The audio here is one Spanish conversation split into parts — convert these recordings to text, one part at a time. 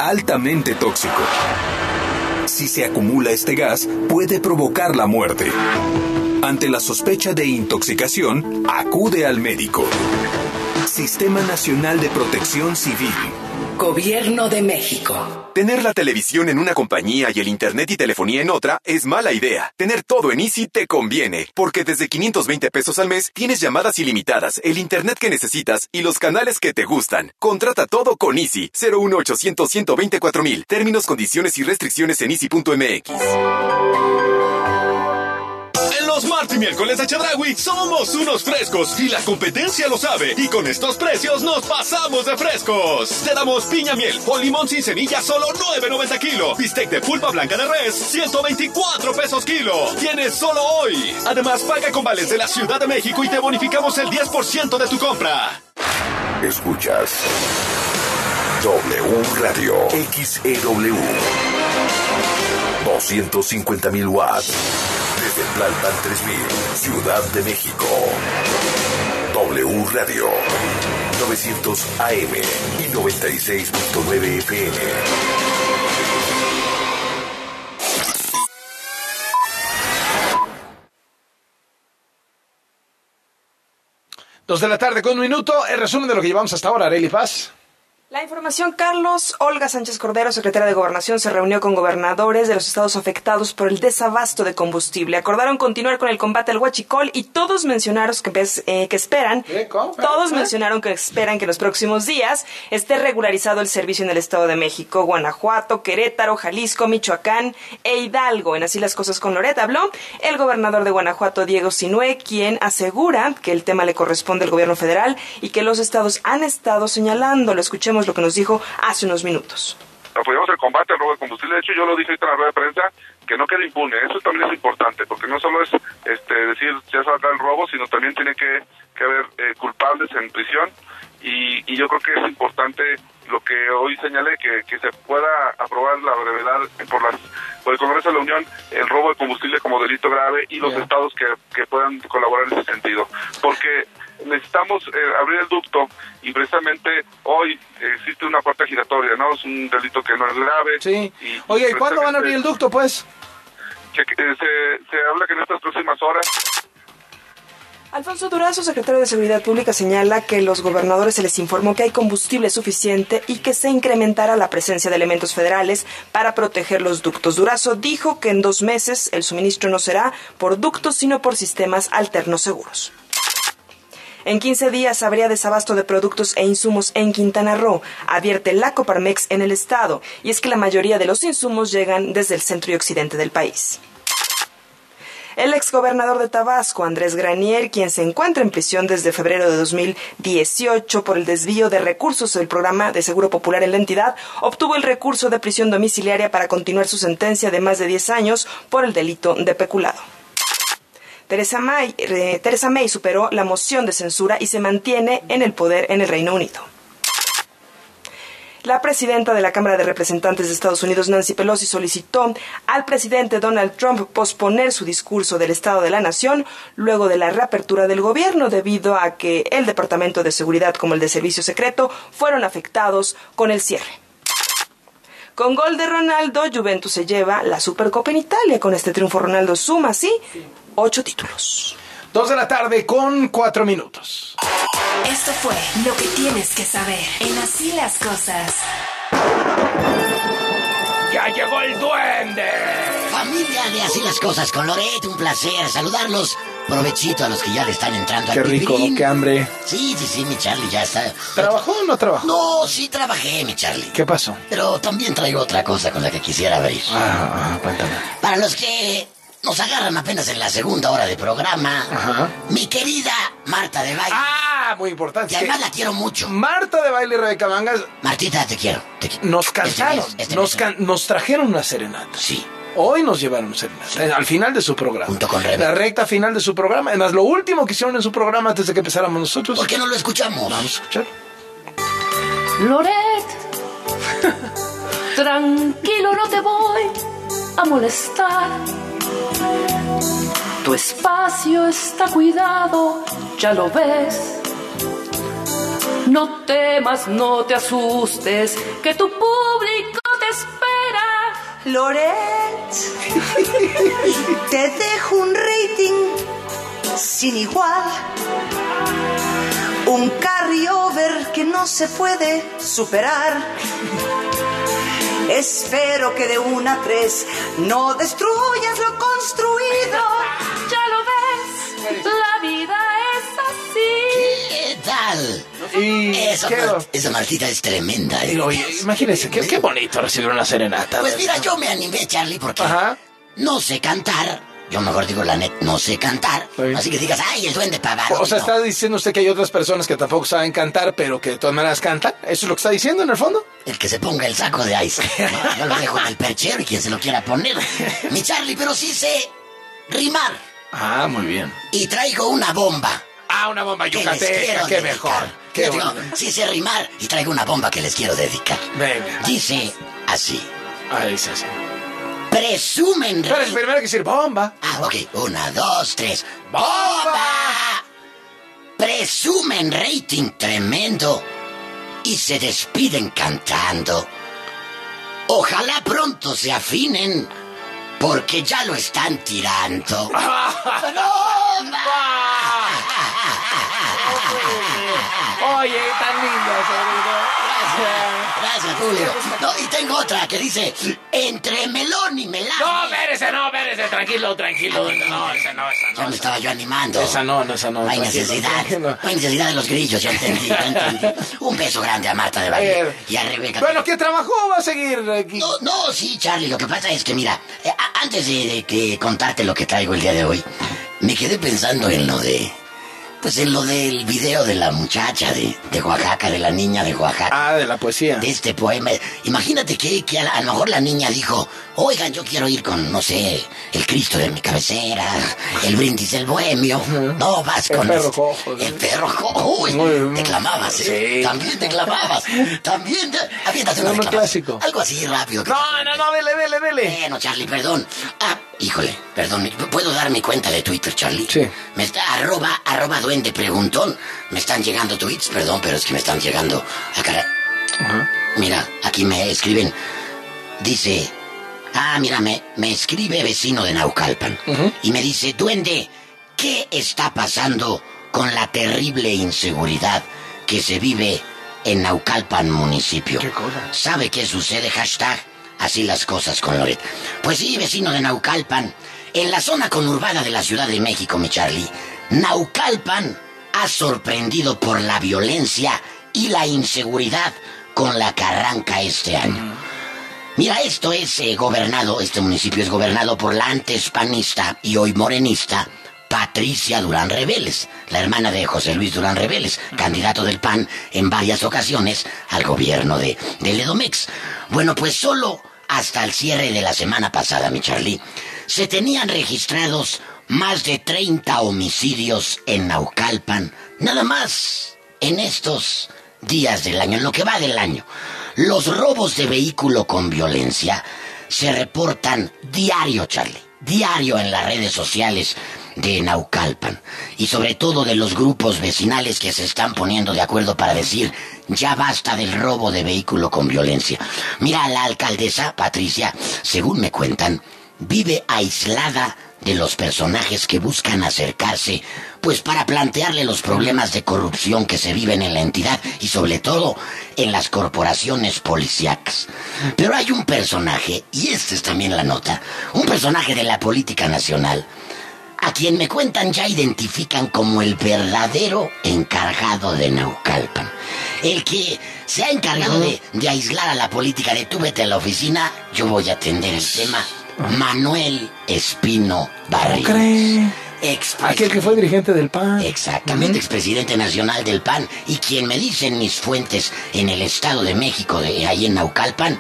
altamente tóxico. Si se acumula este gas, puede provocar la muerte. Ante la sospecha de intoxicación, acude al médico. Sistema Nacional de Protección Civil. Gobierno de México. Tener la televisión en una compañía y el internet y telefonía en otra es mala idea. Tener todo en Easy te conviene, porque desde 520 pesos al mes tienes llamadas ilimitadas, el internet que necesitas y los canales que te gustan. Contrata todo con Easy. 01800-124,000. Términos, condiciones y restricciones en easy.mx. Los martes y miércoles de Chedraui somos unos frescos y la competencia lo sabe. Y con estos precios nos pasamos de frescos. Te damos piña miel o limón sin semilla solo $9.90 kilo. Bistec de pulpa blanca de res 124 pesos kilo. Tienes solo hoy. Además paga con vales de la Ciudad de México y te bonificamos el 10% de tu compra. Escuchas W Radio XEW 250,000 watts. Desde Tlalpan 3000, Ciudad de México. W Radio 900 AM y 96.9 FM. Dos de la tarde con un minuto. El resumen de lo que llevamos hasta ahora, Arely Paz. La información, Carlos. Olga Sánchez Cordero, secretaria de Gobernación, se reunió con gobernadores de los estados afectados por el desabasto de combustible. Acordaron continuar con el combate al huachicol y todos mencionaron que esperan que en los próximos días esté regularizado el servicio en el Estado de México, Guanajuato, Querétaro, Jalisco, Michoacán e Hidalgo. En Así las Cosas con Loret habló el gobernador de Guanajuato, Diego Sinue, quien asegura que el tema le corresponde al gobierno federal y que los estados han estado señalándolo. Escuchemos lo que nos dijo hace unos minutos. Apoyamos el combate al robo de combustible. De hecho, yo lo dije ahorita en la rueda de prensa, que no quede impune. Eso también es importante, porque no solo es decir ya salga el robo, sino también tiene que haber culpables en prisión. Y yo creo que es importante lo que hoy señalé, que se pueda aprobar la brevedad por el Congreso de la Unión el robo de combustible como delito grave y los estados que puedan colaborar en ese sentido. Porque necesitamos abrir el ducto y precisamente hoy existe una puerta giratoria, ¿no? Es un delito que no es grave. Sí. Oye, ¿y cuándo van a abrir el ducto, pues? Se habla que en estas próximas horas. Alfonso Durazo, secretario de Seguridad Pública, señala que los gobernadores se les informó que hay combustible suficiente y que se incrementará la presencia de elementos federales para proteger los ductos. Durazo dijo que en 2 meses el suministro no será por ductos, sino por sistemas alternos seguros. En 15 días habría desabasto de productos e insumos en Quintana Roo, advierte la Coparmex en el estado, y es que la mayoría de los insumos llegan desde el centro y occidente del país. El exgobernador de Tabasco, Andrés Granier, quien se encuentra en prisión desde febrero de 2018 por el desvío de recursos del programa de Seguro Popular en la entidad, obtuvo el recurso de prisión domiciliaria para continuar su sentencia de más de 10 años por el delito de peculado. Theresa May superó la moción de censura y se mantiene en el poder en el Reino Unido. La presidenta de la Cámara de Representantes de Estados Unidos, Nancy Pelosi, solicitó al presidente Donald Trump posponer su discurso del Estado de la Nación luego de la reapertura del gobierno, debido a que el Departamento de Seguridad como el de Servicio Secreto fueron afectados con el cierre. Con gol de Ronaldo, Juventus se lleva la Supercopa en Italia. Con este triunfo, Ronaldo suma, 8 títulos. 2 de la tarde con 4 minutos. Esto fue lo que tienes que saber en Así las Cosas. ¡Ya llegó el duende! Familia de Así las Cosas con Loret, un placer saludarlos. Provechito a los que ya le están entrando al Qué rico, pipirín. qué hambre. Sí, mi Charlie ya está. ¿Trabajó o no trabajó? No, sí trabajé, mi Charlie. ¿Qué pasó? Pero también traigo otra cosa con la que quisiera abrir. Cuéntame. Para los que nos agarran apenas en la segunda hora de programa, mi querida Marta de Baile. Muy importante. Y además la quiero mucho. Marta de Baile y Rebeca Mangas. Martita, te quiero. Nos cansaron. Nos trajeron una serenata. Sí. Hoy nos llevaron una serenata. Al final de su programa. Junto con Rebeca. La recta final de su programa. Además, lo último que hicieron en su programa antes de que empezáramos nosotros. ¿Por qué no lo escuchamos? Vamos a escuchar. Loret, tranquilo, no te voy a molestar. Tu espacio está cuidado, ya lo ves. No temas, no te asustes, que tu público Loret, te dejo un rating sin igual, un carryover que no se puede superar. Espero que de 1 a 3 no destruyas lo construido. Ya lo ves, la vida es así. ¿Qué tal? Y Esa Martita es tremenda. Oye, imagínense, qué bonito recibir una serenata. Pues mira, yo me animé, Charlie, porque no sé cantar. Yo mejor digo la net, no sé cantar. Sí. Así que digas, ay, el duende Pavarotti. O sea, ¿está diciendo usted que hay otras personas que tampoco saben cantar, pero que de todas maneras cantan? ¿Eso es lo que está diciendo en el fondo? El que se ponga el saco de ice. Yo lo dejo en el perchero y quien se lo quiera poner. Mi Charlie, pero sí sé rimar. Ah, muy bien. Y traigo una bomba. Ah, una bomba yucateca, qué mejor. Qué bueno. Sí sé rimar y traigo una bomba que les quiero dedicar. Venga. Dice así. Ah, dice así. Presumen... Pero es primero que decir bomba. Ah, ok. 1, 2, 3. ¡Bomba! Presumen rating tremendo y se despiden cantando. Ojalá pronto se afinen porque ya lo están tirando. ¡Bomba! Oye, tan lindo, Gracias, Julio. No, y tengo otra que dice, entre melón y melán. No, espérese, tranquilo. No, esa no. Ya me estaba yo animando. Esa no. No hay necesidad. No hay necesidad de los grillos, ya entendí. Un beso grande a Marta de Baile y a Rebeca. Bueno, ¿qué trabajó? ¿Va a seguir aquí? No, sí, Charlie, lo que pasa es que, mira, antes de que contarte lo que traigo el día de hoy, me quedé pensando en lo del video de la muchacha de Oaxaca, de la niña de Oaxaca. Ah, de la poesía. De este poema. Imagínate que a lo mejor la niña dijo, oigan, yo quiero ir con, no sé, el Cristo de mi cabecera, el brindis del bohemio. No, vas con el perro cojo. El perro cojo. Uy, declamabas, ¿eh? Sí. También declamabas. Aviéntate una declamación. Clásico. Algo así rápido. No, dele. Bueno, Charlie, perdón. Híjole, perdón, ¿puedo dar mi cuenta de Twitter, Charlie? Sí. Me está arroba duende preguntón. Me están llegando tweets, perdón, pero es que me están llegando a cara. Mira, aquí me escriben. Dice, mira, me escribe vecino de Naucalpan. Y me dice, duende, ¿qué está pasando con la terrible inseguridad que se vive en Naucalpan, municipio? ¿Qué cosa? ¿Sabe qué sucede? Hashtag. Así las cosas con Loret. Pues sí, vecino de Naucalpan, en la zona conurbada de la Ciudad de México, mi Charlie, Naucalpan ha sorprendido por la violencia y la inseguridad con la que arranca este año. Mira, este municipio es gobernado por la antes panista y hoy morenista Patricia Durán Reveles, la hermana de José Luis Durán Reveles, candidato del PAN en varias ocasiones al gobierno del Edomex. Bueno, pues solo hasta el cierre de la semana pasada, mi Charlie, se tenían registrados más de 30 homicidios en Naucalpan, nada más en estos días del año, en lo que va del año. Los robos de vehículo con violencia se reportan diario, Charlie, diario en las redes sociales de Naucalpan y sobre todo de los grupos vecinales que se están poniendo de acuerdo para decir ya basta del robo de vehículo con violencia. Mira, la alcaldesa Patricia, según me cuentan, vive aislada de los personajes que buscan acercarse pues para plantearle los problemas de corrupción que se viven en la entidad y sobre todo en las corporaciones policíacas. Pero hay un personaje, y esta es también la nota, un personaje de la política nacional a quien me cuentan ya identifican como el verdadero encargado de Naucalpan. El que se ha encargado de aislar a la política, de tú vete a la oficina, yo voy a atender el tema. Manuel Espino Barrios. Aquel que fue dirigente del PAN. Exactamente, expresidente nacional del PAN. Y quien me dicen mis fuentes en el Estado de México, ahí en Naucalpan,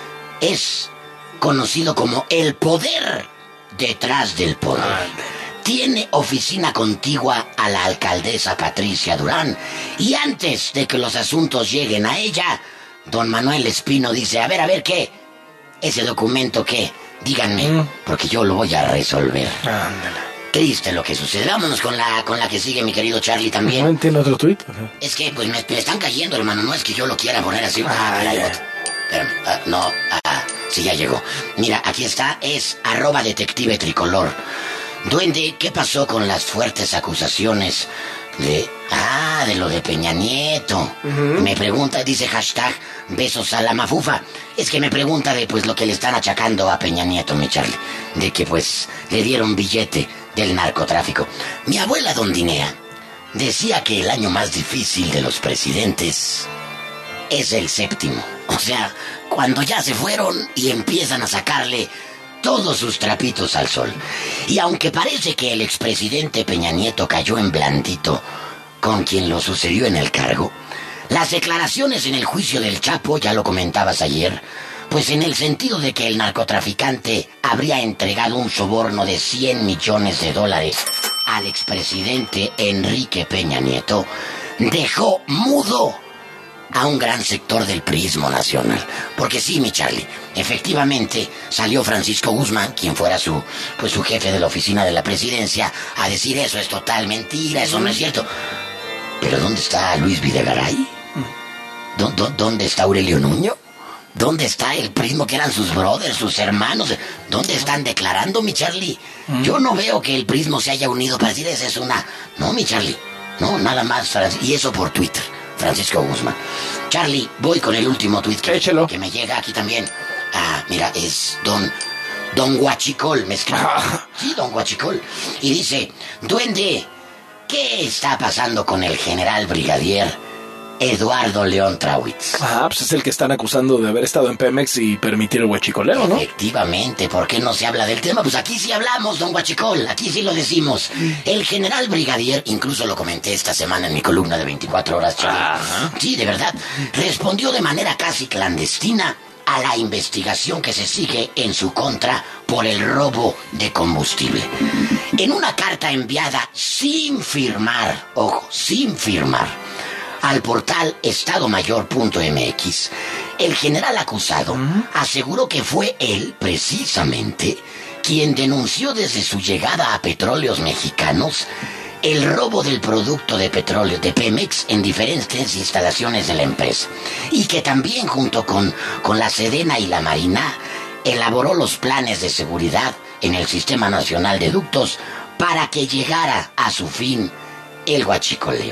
es conocido como el poder detrás del poder. Tiene oficina contigua a la alcaldesa Patricia Durán. Y antes de que los asuntos lleguen a ella, don Manuel Espino dice, a ver, ¿qué? ¿Ese documento qué? Díganme, porque yo lo voy a resolver. Ándale. Triste lo que sucede. Vámonos con la que sigue, mi querido Charlie, también. ¿No entiende otro tuit? Es que, pues, me están cayendo, hermano. No es que yo lo quiera poner así. Espérame, Sí, ya llegó. Mira, aquí está, es @detective tricolor. Duende, ¿qué pasó con las fuertes acusaciones de lo de Peña Nieto? Me pregunta, dice hashtag besos a la mafufa. Es que me pregunta de pues lo que le están achacando a Peña Nieto, mi Charlie. De que pues le dieron billete del narcotráfico. Mi abuela Dondinea decía que el año más difícil de los presidentes es el 7º. O sea, cuando ya se fueron y empiezan a sacarle todos sus trapitos al sol. Y aunque parece que el expresidente Peña Nieto cayó en blandito con quien lo sucedió en el cargo, las declaraciones en el juicio del Chapo, ya lo comentabas ayer, pues en el sentido de que el narcotraficante habría entregado un soborno de $100 millones al expresidente Enrique Peña Nieto, dejó mudo a un gran sector del priismo nacional. Porque sí, mi Charlie, efectivamente salió Francisco Guzmán, quien fuera su jefe de la oficina de la presidencia, a decir eso es total mentira, eso no es cierto. Pero ¿dónde está Luis Videgaray? ¿Dónde está Aurelio Nuño? ¿Dónde está el primo que eran sus brothers, sus hermanos? ¿Dónde están declarando, mi Charlie? Yo no veo que el prismo se haya unido para decir esa es una... No, mi Charlie, no, nada más. Y eso por Twitter, Francisco Guzmán. Charlie, voy con el último tuit que me llega aquí también. Mira, es Don Guachicol, me escribe. Sí, Don Guachicol. Y dice, Duende, ¿qué está pasando con el general brigadier Eduardo León Trawitz? Pues es el que están acusando de haber estado en Pemex y permitir el huachicoleo, ¿no? Efectivamente, ¿por qué no se habla del tema? Pues aquí sí hablamos, don Guachicol, aquí sí lo decimos. El general brigadier, incluso lo comenté esta semana en mi columna de 24 horas, Charlie. Sí, de verdad, respondió de manera casi clandestina a la investigación que se sigue en su contra por el robo de combustible. En una carta enviada sin firmar, ojo, sin firmar, al portal estadomayor.mx, el general acusado aseguró que fue él, precisamente, quien denunció desde su llegada a Petróleos Mexicanos el robo del producto de petróleo de Pemex en diferentes instalaciones de la empresa, y que también junto con la Sedena y la Marina elaboró los planes de seguridad en el Sistema Nacional de Ductos para que llegara a su fin el huachicoleo.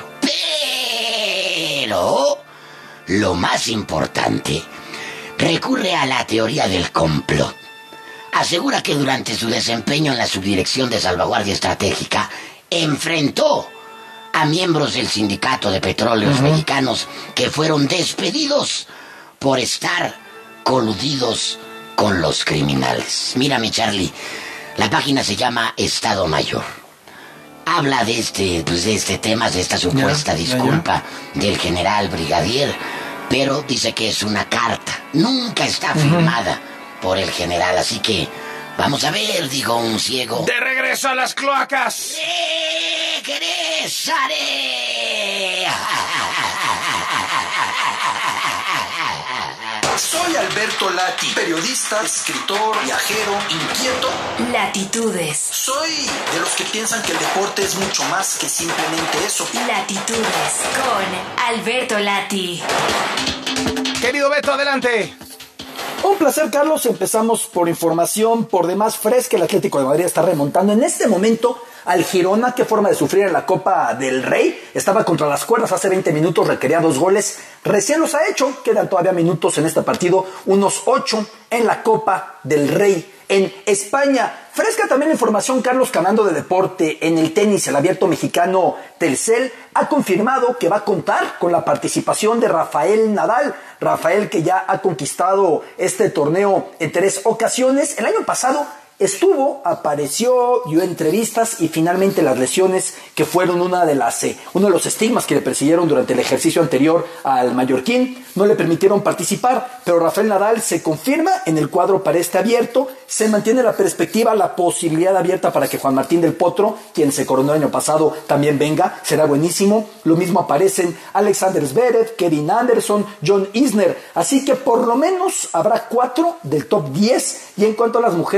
Pero lo más importante, recurre a la teoría del complot. Asegura que durante su desempeño en la Subdirección de Salvaguardia Estratégica enfrentó a miembros del Sindicato de Petróleos Mexicanos que fueron despedidos por estar coludidos con los criminales. Mira, mi Charlie, la página se llama Estado Mayor. Habla de este tema, de esta supuesta disculpa del general brigadier, pero dice que es una carta, nunca está firmada por el general, así que vamos a ver, dijo un ciego. ¡De regreso a las cloacas! ¡Regresaré! Soy Alberto Lati, periodista, escritor, viajero, inquieto. Latitudes. Soy de los que piensan que el deporte es mucho más que simplemente eso. Latitudes con Alberto Lati. Querido Beto, adelante. Un placer, Carlos. Empezamos por información por demás fresca. El Atlético de Madrid está remontando en este momento al Girona. Qué forma de sufrir en la Copa del Rey. Estaba contra las cuerdas hace 20 minutos, requería 2 goles. Recién los ha hecho. Quedan todavía minutos en este partido, unos 8 en la Copa del Rey en España. Fresca también la información, Carlos, cambiando de deporte. En el tenis, el abierto mexicano Telcel ha confirmado que va a contar con la participación de Rafael Nadal. Rafael, que ya ha conquistado este torneo en 3 ocasiones. El año pasado apareció, dio entrevistas y finalmente las lesiones que fueron uno de los estigmas que le persiguieron durante el ejercicio anterior al mallorquín no le permitieron participar, pero Rafael Nadal se confirma en el cuadro para este abierto. Se mantiene la perspectiva, la posibilidad abierta para que Juan Martín del Potro, quien se coronó el año pasado, también venga, será buenísimo. Lo mismo aparecen Alexander Zverev, Kevin Anderson, John Isner, así que por lo menos habrá 4 del top 10. Y en cuanto a las mujeres,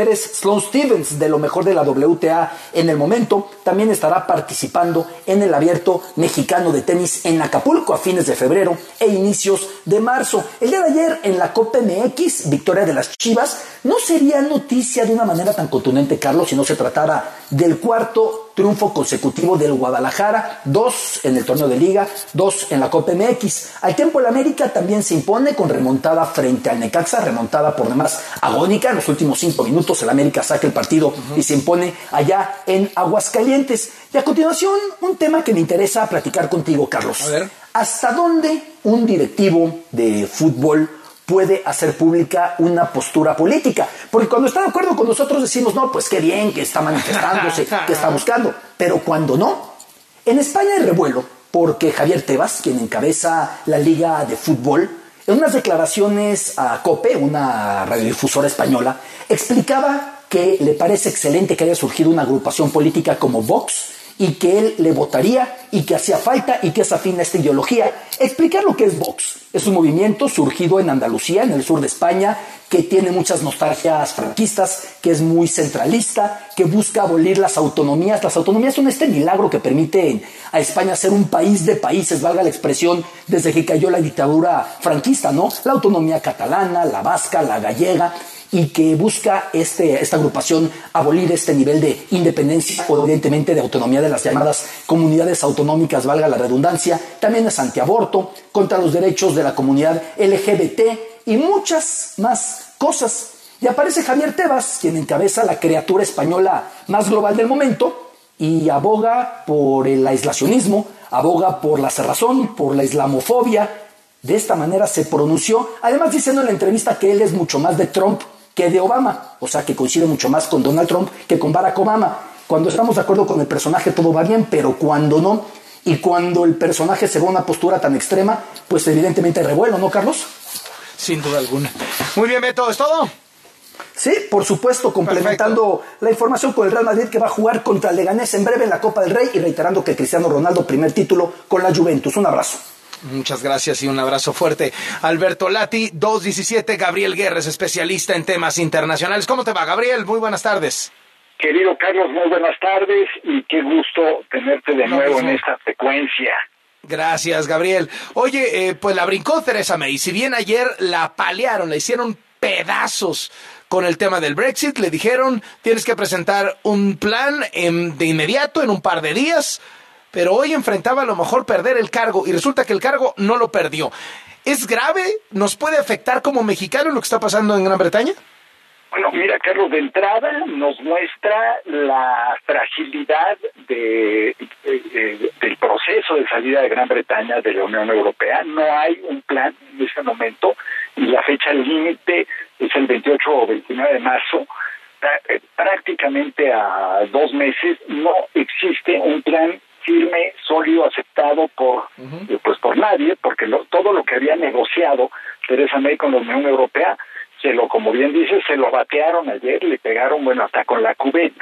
Sloane Stephens, de lo mejor de la WTA en el momento, también estará participando en el Abierto Mexicano de Tenis en Acapulco a fines de febrero e inicios de marzo. El día de ayer en la Copa MX, victoria de las Chivas. No sería noticia de una manera tan contundente, Carlos, si no se tratara del cuarto triunfo consecutivo del Guadalajara, 2 en el torneo de Liga, 2 en la Copa MX. Al tiempo el América también se impone con remontada frente al Necaxa, remontada por demás agónica. En los últimos 5 minutos el América saca el partido y se impone allá en Aguascalientes. Y a continuación, un tema que me interesa platicar contigo, Carlos. A ver. ¿Hasta dónde un directivo de fútbol puede hacer pública una postura política? Porque cuando está de acuerdo con nosotros decimos, no, pues qué bien, que está manifestándose, que está buscando. Pero cuando no, en España hay revuelo porque Javier Tebas, quien encabeza la Liga de Fútbol, en unas declaraciones a COPE, una radiodifusora española, explicaba que le parece excelente que haya surgido una agrupación política como Vox y que él le votaría y que hacía falta y que es afín a esta ideología. Explicar lo que es Vox. Es un movimiento surgido en Andalucía, en el sur de España, que tiene muchas nostalgias franquistas, que es muy centralista, que busca abolir las autonomías. Las autonomías son este milagro que permite a España ser un país de países, valga la expresión, desde que cayó la dictadura franquista, ¿no? La autonomía catalana, la vasca, la gallega, y que busca esta agrupación abolir este nivel de independencia o evidentemente de autonomía de las llamadas comunidades autonómicas, valga la redundancia. También es antiaborto, contra los derechos de la comunidad LGBT y muchas más cosas. Y aparece Javier Tebas, quien encabeza la criatura española más global del momento y aboga por el aislacionismo, aboga por la cerrazón, por la islamofobia. De esta manera se pronunció, además diciendo en la entrevista que él es mucho más de Trump que de Obama, o sea que coincide mucho más con Donald Trump que con Barack Obama. Cuando estamos de acuerdo con el personaje todo va bien, pero cuando no, y cuando el personaje se va a una postura tan extrema, pues evidentemente hay revuelo, ¿no, Carlos? Sin duda alguna. Muy bien, Beto, ¿es todo? Sí, por supuesto, complementando la información con el Real Madrid, que va a jugar contra el Leganés en breve en la Copa del Rey, y reiterando que Cristiano Ronaldo, primer título con la Juventus. Un abrazo. Muchas gracias y un abrazo fuerte. Alberto Lati, 217, Gabriel Guerres, especialista en temas internacionales. ¿Cómo te va, Gabriel? Muy buenas tardes. Querido Carlos, muy buenas tardes y qué gusto tenerte de nuevo en esta frecuencia. Gracias, Gabriel. Oye, pues la brincó Theresa May. Si bien ayer la apalearon, la hicieron pedazos con el tema del Brexit, le dijeron, tienes que presentar un plan de inmediato, en un par de días, pero hoy enfrentaba a lo mejor perder el cargo y resulta que el cargo no lo perdió. ¿Es grave? ¿Nos puede afectar como mexicanos lo que está pasando en Gran Bretaña? Bueno, mira, Carlos, de entrada nos muestra la fragilidad del proceso de salida de Gran Bretaña de la Unión Europea. No hay un plan en este momento y la fecha límite es el 28 o 29 de marzo. Prácticamente a 2 meses no existe un plan firme, sólido, aceptado por nadie, porque todo lo que había negociado Theresa May con la Unión Europea, como bien dices, se lo batearon ayer, le pegaron, hasta con la cubeta.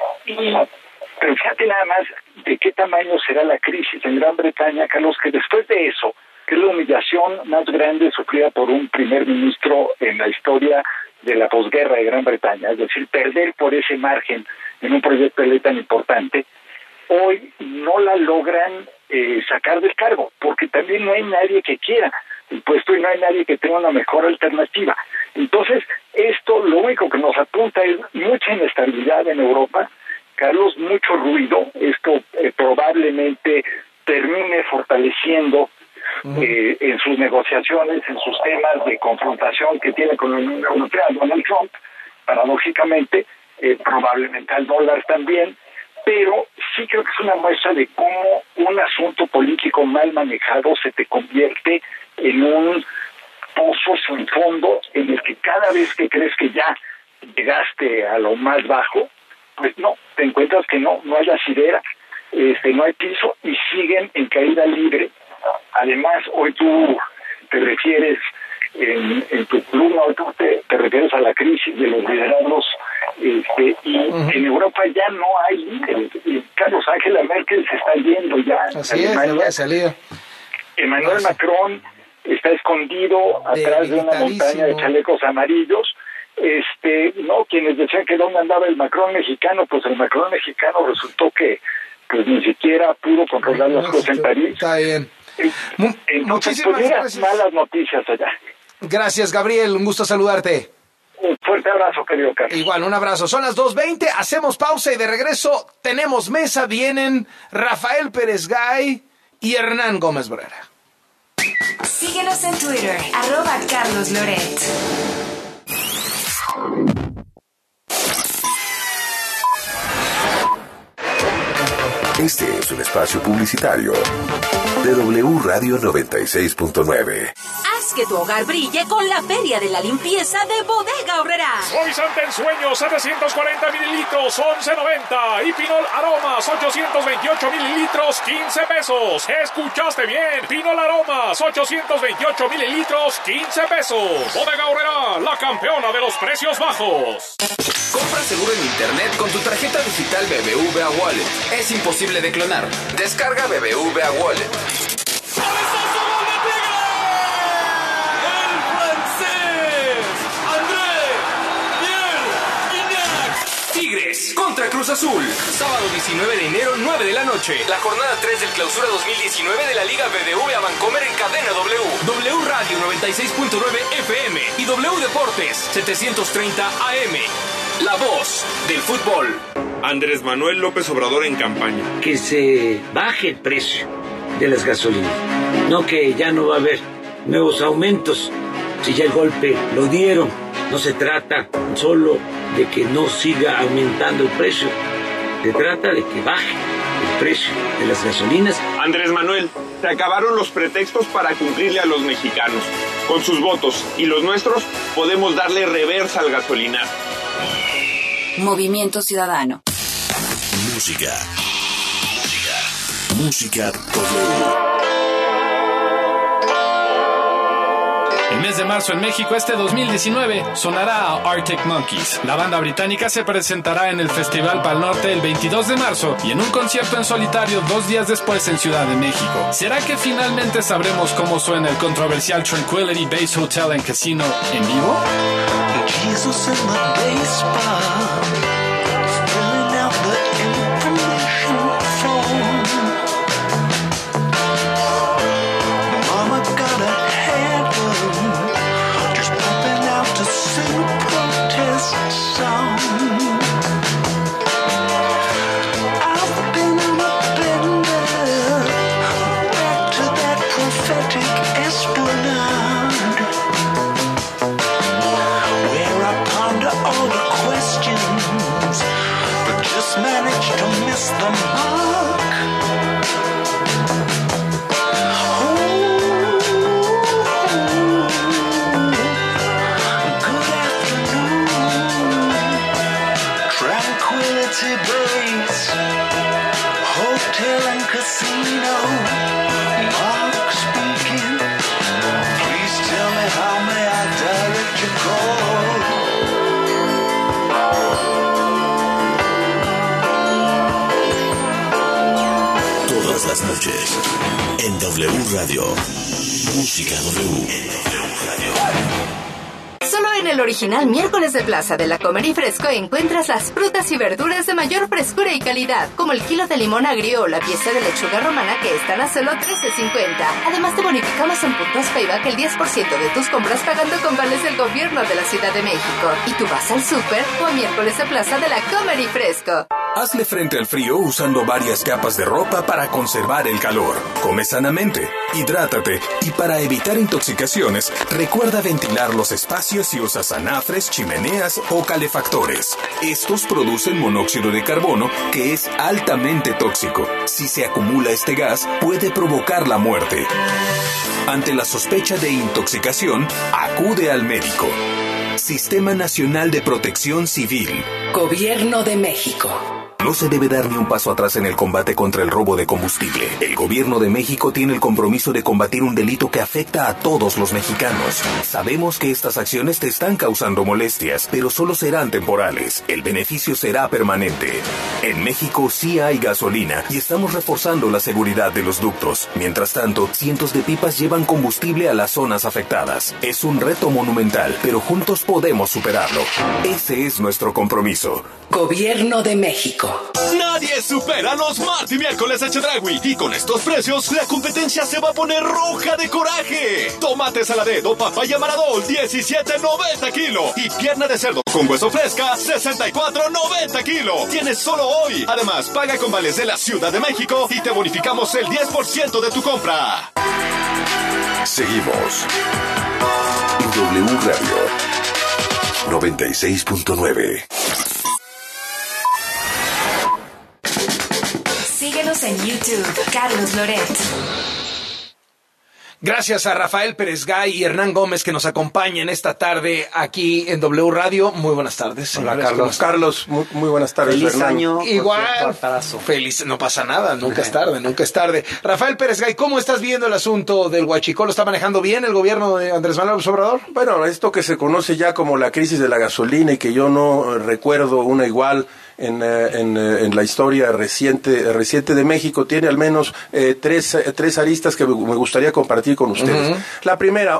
Pero fíjate nada más de qué tamaño será la crisis en Gran Bretaña, Carlos, que después de eso, que es la humillación más grande sufrida por un primer ministro en la historia de la posguerra de Gran Bretaña, es decir, perder por ese margen en un proyecto de ley tan importante, hoy no la logran sacar del cargo, porque también no hay nadie que quiera el puesto y no hay nadie que tenga una mejor alternativa. Entonces, esto lo único que nos apunta es mucha inestabilidad en Europa, Carlos, mucho ruido. Esto probablemente termine fortaleciendo en sus negociaciones, en sus temas de confrontación que tiene con la Unión Europea Donald Trump, paradójicamente, probablemente al dólar también, pero sí creo que es una muestra de cómo un asunto político mal manejado se te convierte en un pozo sin fondo en el que cada vez que crees que ya llegaste a lo más bajo, pues no, te encuentras que no hay asidera, no hay piso y siguen en caída libre. Además, hoy tú te refieres en tu columna, hoy tú te refieres a la crisis de los liderazgos y en Europa ya no hay líderes. Carlos, Angela Merkel se está yendo ya. Así es, no va a salir. Emmanuel Macron está escondido atrás de una montaña de chalecos amarillos. no, quienes decían que dónde andaba el Macron mexicano, pues el Macron mexicano resultó que pues ni siquiera pudo controlar las cosas en París. Está bien. Entonces, Muchísimas pues, gracias. malas noticias allá. Gracias, Gabriel. Un gusto saludarte. Un fuerte abrazo, querido Carlos. Igual, un abrazo. Son las 2:20, hacemos pausa y de regreso tenemos mesa. Vienen Rafael Pérez Gay y Hernán Gómez Brera. Síguenos en Twitter, @CarlosLoret. Este es un espacio publicitario de W Radio 96.9. Haz que tu hogar brille con la Feria de la Limpieza de Bodega Aurrerá. Suavizante en sueño, 740 mililitros, 11.90. Y Pinol Aromas, 828 mililitros, 15 pesos. ¿Escuchaste bien? Pinol Aromas, 828 mililitros, 15 pesos. Bodega Aurrerá, la campeona de los precios bajos. Compra seguro en internet con tu tarjeta digital BBVA Wallet. Es imposible de clonar. Descarga BBVA Wallet. Tigres contra Cruz Azul. Sábado 19 de enero, 9 de la noche. La jornada 3 del Clausura 2019 de la Liga BBVA Bancomer en cadena W. W Radio 96.9 FM y W Deportes 730 AM. La voz del fútbol. Andrés Manuel López Obrador en campaña. Que se baje el precio de las gasolinas. No que ya no va a haber nuevos aumentos. Si ya el golpe lo dieron. No se trata solo de que no siga aumentando el precio. Se trata de que baje el precio de las gasolinas. Andrés Manuel, se acabaron los pretextos para cumplirle a los mexicanos. Con sus votos y los nuestros podemos darle reversa al gasolinazo. Movimiento Ciudadano. Música W. El mes de marzo en México, este 2019, sonará a Arctic Monkeys. La banda británica se presentará en el Festival Pal Norte el 22 de marzo y en un concierto en solitario 2 días después en Ciudad de México. ¿Será que finalmente sabremos cómo suena el controversial Tranquility Base Hotel and Casino en vivo? Jesus in the baseball, filling out the information form. Mama got a handle, just popping out to sing a protest song. I've been on a bender, back to that prophetic esplanade. All the questions, but just managed to miss the mark. Good afternoon, Tranquility Base, Hotel and Casino. Mark speaking. Please tell me how may I direct your call? Todas las noches en W Radio. Música W. Solo en el original Miércoles de Plaza de la Comer y Fresco encuentras las frutas y verduras de mayor frescura y calidad, como el kilo de limón agrio o la pieza de lechuga romana que están a solo $13.50. Además te bonificamos en puntos Payback el 10% de tus compras pagando con vales del gobierno de la Ciudad de México. Y tú vas al súper o a Miércoles de Plaza de la Comer y Fresco. Hazle frente al frío usando varias capas de ropa para conservar el calor. Come sanamente, hidrátate y para evitar intoxicaciones, recuerda ventilar los espacios si usas anafres, chimeneas o calefactores. Estos producen monóxido de carbono que es altamente tóxico. Si se acumula este gas, puede provocar la muerte. Ante la sospecha de intoxicación, acude al médico. Sistema Nacional de Protección Civil. Gobierno de México. No se debe dar ni un paso atrás en el combate contra el robo de combustible. El gobierno de México tiene el compromiso de combatir un delito que afecta a todos los mexicanos. Sabemos que estas acciones te están causando molestias, pero solo serán temporales. El beneficio será permanente. En México sí hay gasolina y estamos reforzando la seguridad de los ductos. Mientras tanto, cientos de pipas llevan combustible a las zonas afectadas. Es un reto monumental, pero juntos podemos superarlo. Ese es nuestro compromiso. Gobierno de México. Nadie supera los martes y miércoles de Chedraui. Y con estos precios, la competencia se va a poner roja de coraje. Tomate saladero, papaya maradol, 17.90 kilo. Y pierna de cerdo con hueso fresca, 64.90 kilo. Tienes solo hoy. Además, paga con vales de la Ciudad de México y te bonificamos el 10% de tu compra. Seguimos en W Radio 96.9. Síguenos en YouTube, Carlos Loret. Gracias a Rafael Pérez Gay y Hernán Gómez que nos acompañan esta tarde aquí en W Radio. Muy buenas tardes. Hola, Carlos. Carlos, muy buenas tardes. Feliz Hernán. año. Igual. Feliz, no pasa nada, nunca es tarde, nunca es tarde. Rafael Pérez Gay, ¿cómo estás viendo el asunto del huachicol? ¿Lo está manejando bien el gobierno de Andrés Manuel López Obrador? Bueno, esto que se conoce ya como la crisis de la gasolina y que yo no recuerdo una igual en la historia reciente de México, tiene al menos tres aristas que me gustaría compartir con ustedes. Uh-huh. La primera,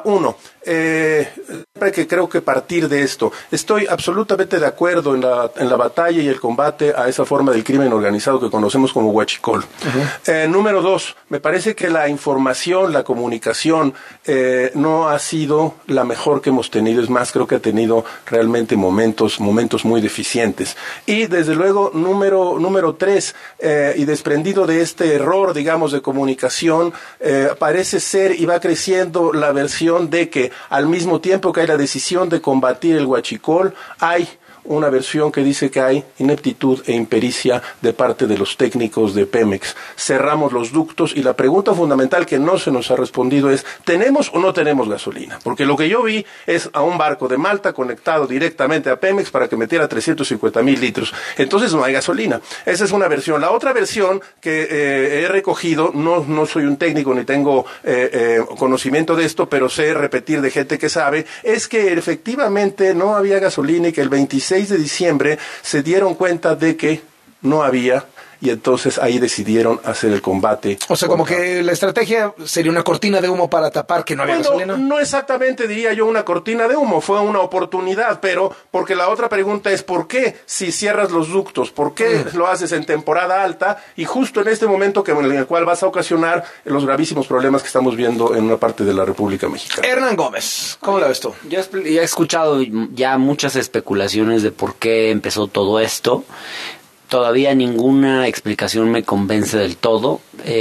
que creo que partir de esto, estoy absolutamente de acuerdo en la batalla y el combate a esa forma del crimen organizado que conocemos como huachicol. Uh-huh. Número 2, me parece que la información, la comunicación no ha sido la mejor que hemos tenido, es más, creo que ha tenido realmente momentos muy deficientes. Y desde luego, número 3, y desprendido de este error, digamos, de comunicación, parece ser y va creciendo la versión de que al mismo tiempo que hay la decisión de combatir el huachicol, hay una versión que dice que hay ineptitud e impericia de parte de los técnicos de Pemex. Cerramos los ductos y la pregunta fundamental que no se nos ha respondido es, ¿tenemos o no tenemos gasolina? Porque lo que yo vi es a un barco de Malta conectado directamente a Pemex para que metiera 350,000 litros. Entonces no hay gasolina. Esa es una versión. La otra versión que he recogido, no soy un técnico ni tengo conocimiento de esto, pero sé repetir de gente que sabe, es que efectivamente no había gasolina y que el 26 de diciembre se dieron cuenta de que no había, y entonces ahí decidieron hacer el combate. O sea, como que la estrategia sería una cortina de humo para tapar que no había gasolina. No exactamente diría yo una cortina de humo, fue una oportunidad, pero porque la otra pregunta es ¿por qué si cierras los ductos? ¿Por qué lo haces en temporada alta y justo en este momento en el cual vas a ocasionar los gravísimos problemas que estamos viendo en una parte de la República Mexicana? Hernán Gómez, ¿cómo la ves tú? Yo he escuchado ya muchas especulaciones de por qué empezó todo esto. Todavía ninguna explicación me convence del todo.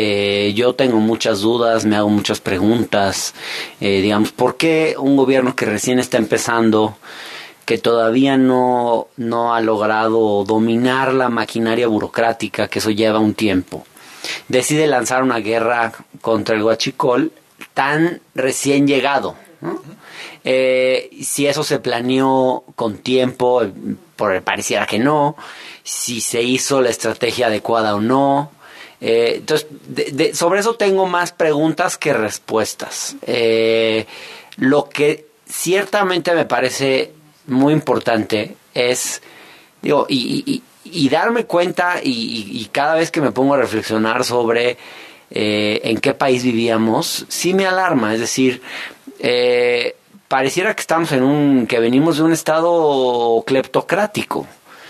Yo tengo muchas dudas, me hago muchas preguntas. Digamos, ¿por qué un gobierno que recién está empezando, que todavía no ha logrado dominar la maquinaria burocrática, que eso lleva un tiempo, decide lanzar una guerra contra el huachicol tan recién llegado, ¿no? Si eso se planeó con tiempo, pareciera que no. Si se hizo la estrategia adecuada o no. Entonces, sobre eso tengo más preguntas que respuestas. Lo que ciertamente me parece muy importante es, y darme cuenta, y cada vez que me pongo a reflexionar sobre en qué país vivíamos, sí me alarma. Es decir, pareciera que que venimos de un estado cleptocrático.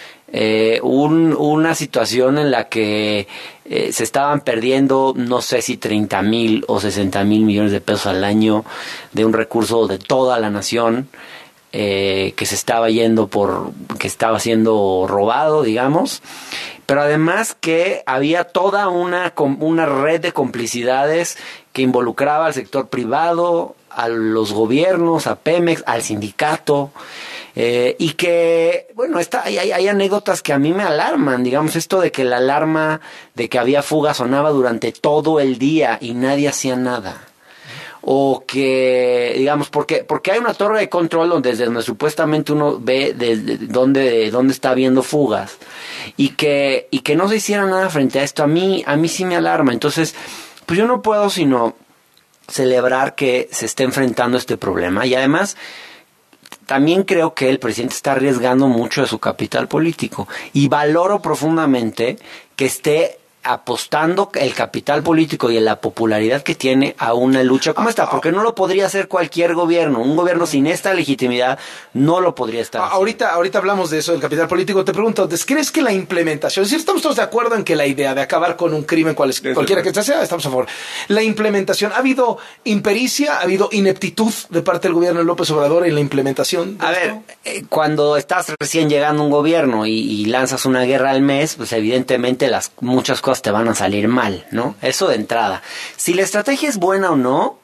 Una situación en la que se estaban perdiendo, no sé si 30,000 o 60,000 millones de pesos al año de un recurso de toda la nación, que se estaba que estaba siendo robado, digamos, pero además que había toda una red de complicidades que involucraba al sector privado, a los gobiernos, a Pemex, al sindicato. Y que, bueno, hay anécdotas que a mí me alarman, digamos, esto de que la alarma de que había fuga sonaba durante todo el día y nadie hacía nada. o que, digamos, porque hay una torre de control desde donde supuestamente uno ve desde dónde está habiendo fugas, y que no se hiciera nada frente a esto, a mí sí me alarma. Entonces, pues yo no puedo sino celebrar que se esté enfrentando este problema, y además también creo que el presidente está arriesgando mucho de su capital político, y valoro profundamente que esté apostando el capital político y en la popularidad que tiene a una lucha como esta, porque no lo podría hacer cualquier gobierno. Un gobierno sin esta legitimidad no lo podría estar haciendo. Ahorita hablamos de eso, del capital político. Te pregunto, ¿crees que la implementación, si estamos todos de acuerdo en que la idea de acabar con un crimen cualquiera que sea, estamos a favor? La implementación, ¿ha habido impericia, ha habido ineptitud de parte del gobierno de López Obrador en la implementación de esto? Cuando estás recién llegando a un gobierno y lanzas una guerra al mes, pues evidentemente muchas cosas te van a salir mal, ¿no? Eso de entrada. Si la estrategia es buena o no,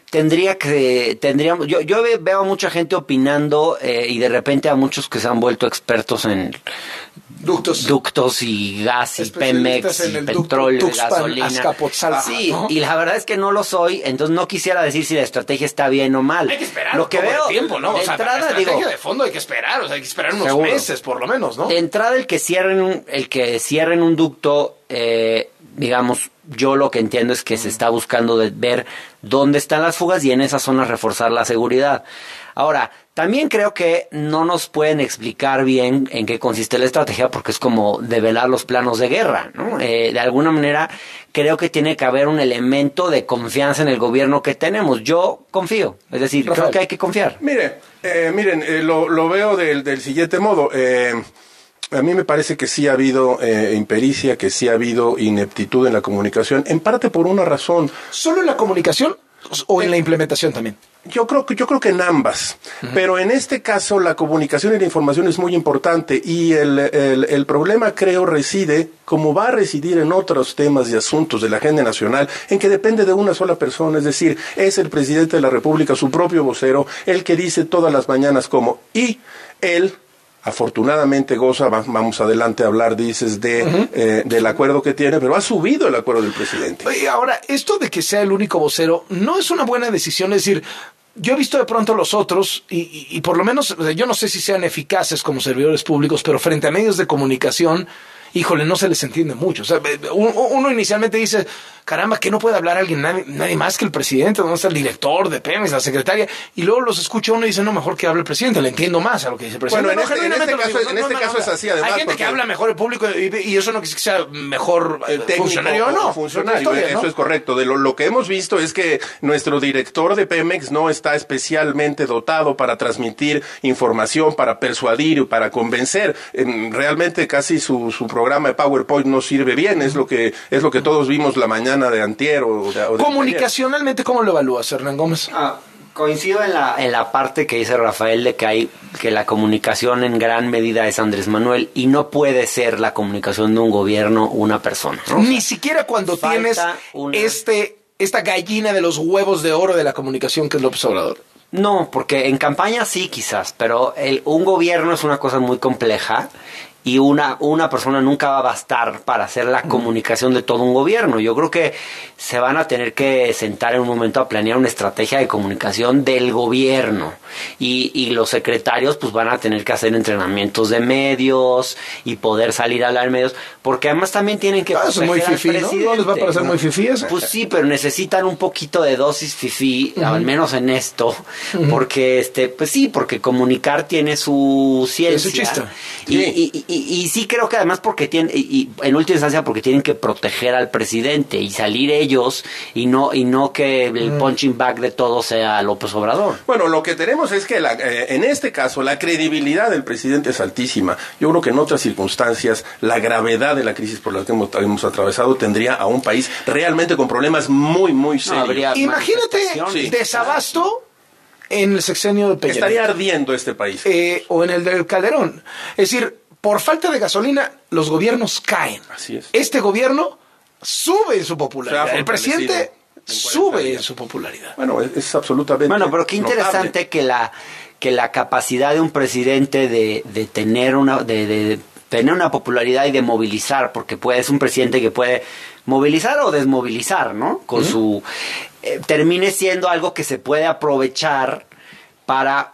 tendríamos, yo veo a mucha gente opinando y de repente a muchos que se han vuelto expertos en ductos y gas y Pemex y petróleo y gasolina. Sí, ¿no? Y la verdad es que no lo soy, entonces no quisiera decir si la estrategia está bien o mal. Hay que esperar lo que veo tiempo, ¿no? De entrada, la estrategia de fondo hay que esperar, hay que esperar unos meses por lo menos, ¿no? De entrada el que cierren un ducto, digamos, yo lo que entiendo es que se está buscando ver dónde están las fugas y en esa zona reforzar la seguridad. Ahora, también creo que no nos pueden explicar bien en qué consiste la estrategia, porque es como develar los planos de guerra, ¿no? De alguna manera creo que tiene que haber un elemento de confianza en el gobierno que tenemos. Yo confío, es decir, Rafael, creo que hay que confiar. Miren, lo veo del siguiente modo. A mí me parece que sí ha habido impericia, que sí ha habido ineptitud en la comunicación, en parte por una razón. ¿Solo en la comunicación o en la implementación también? Yo creo que en ambas, pero en este caso la comunicación y la información es muy importante, y el problema creo reside, como va a residir en otros temas y asuntos de la agenda nacional, en que depende de una sola persona, es decir, es el presidente de la República, su propio vocero, el que dice todas las mañanas cómo, y él afortunadamente goza, vamos adelante a hablar, dices, del acuerdo que tiene, pero ha subido el acuerdo del presidente. Y ahora, esto de que sea el único vocero no es una buena decisión, es decir, yo he visto de pronto los otros y por lo menos, yo no sé si sean eficaces como servidores públicos, pero frente a medios de comunicación, híjole, no se les entiende mucho. O sea, uno inicialmente dice, caramba, que no puede hablar nadie más que el presidente, ¿dónde está el director de Pemex, la secretaria? Y luego los escucha uno y dice, no, mejor que hable el presidente, le entiendo más a lo que dice el presidente. Bueno, en este caso es así, además. Hay gente que habla mejor el público y eso no quiere que sea mejor funcionario o no. Funcionario, eso es correcto. De lo que hemos visto es que nuestro director de Pemex no está especialmente dotado para transmitir información, para persuadir, para convencer. Realmente casi su programa de PowerPoint no sirve bien, es lo que todos vimos la mañana de antier o de comunicacionalmente, ¿cómo lo evalúas, Hernán Gómez? Coincido en la parte que dice Rafael de que la comunicación en gran medida es Andrés Manuel, y no puede ser la comunicación de un gobierno una persona, ¿no? Ni siquiera cuando tienes esta gallina de los huevos de oro de la comunicación que es López Obrador. No, porque en campaña sí quizás, pero un gobierno es una cosa muy compleja. Y una persona nunca va a bastar para hacer la comunicación de todo un gobierno. Yo creo que se van a tener que sentar en un momento a planear una estrategia de comunicación del gobierno. Y los secretarios pues van a tener que hacer entrenamientos de medios y poder salir a hablar en medios. Porque además también tienen que proteger es muy fifí, al presidente. ¿No les va a parecer muy fifí eso? Pues sí, pero necesitan un poquito de dosis fifí, al menos en esto. Porque, pues sí, porque comunicar tiene su ciencia. Es su chiste. Y sí creo que además porque y en última instancia porque tienen que proteger al presidente y salir ellos y no que el punching bag de todo sea López Obrador. Bueno, lo que tenemos es que en este caso la credibilidad del presidente es altísima. Yo creo que en otras circunstancias la gravedad de la crisis por la que hemos atravesado tendría a un país realmente con problemas muy, muy serios. Imagínate desabasto en el sexenio de Peña. Estaría ardiendo este país. O en el del Calderón. Es decir, por falta de gasolina, los gobiernos caen. Así es. Este gobierno sube en su popularidad. El presidente sube en su popularidad. Bueno, es absolutamente. Bueno, pero qué interesante que la capacidad de un presidente de tener una popularidad y de movilizar, porque es un presidente que puede movilizar o desmovilizar, ¿no? Con su termine siendo algo que se puede aprovechar para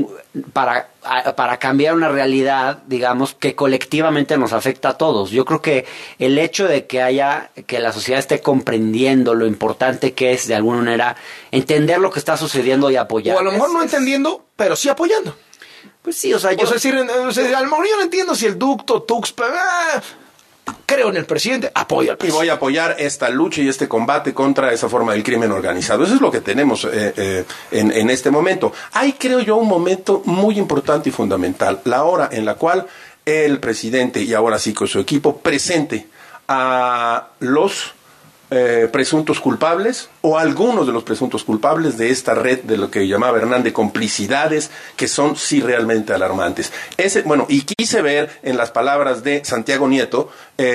cambiar una realidad, digamos, que colectivamente nos afecta a todos. Yo creo que el hecho de que la sociedad esté comprendiendo lo importante que es, de alguna manera, entender lo que está sucediendo y apoyar. O a lo mejor no entendiendo, pero sí apoyando. Pues sí, o sea, yo... O sea, a lo mejor yo no entiendo si el ducto, Tuxpan... creo en el presidente, apoyo al presidente. Y voy a apoyar esta lucha y este combate contra esa forma del crimen organizado. Eso es lo que tenemos en este momento. Hay, creo yo, un momento muy importante y fundamental. La hora en la cual el presidente, y ahora sí con su equipo, presente a los presuntos culpables o algunos de los presuntos culpables de esta red de lo que llamaba Hernán de complicidades que son sí realmente alarmantes. Y quise ver en las palabras de Santiago Nieto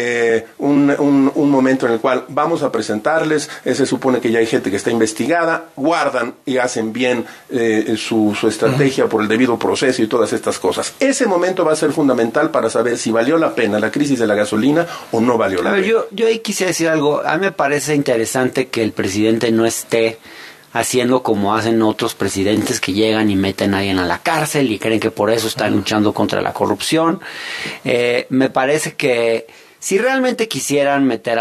un momento en el cual vamos a presentarles, se supone que ya hay gente que está investigada, guardan y hacen bien su estrategia por el debido proceso y todas estas cosas. Ese momento va a ser fundamental para saber si valió la pena la crisis de la gasolina o no valió la pena. Yo ahí quisiera decir algo. A mí me parece interesante que el presidente no esté haciendo como hacen otros presidentes que llegan y meten a alguien a la cárcel y creen que por eso están luchando contra la corrupción. Me parece que si realmente quisiera meter a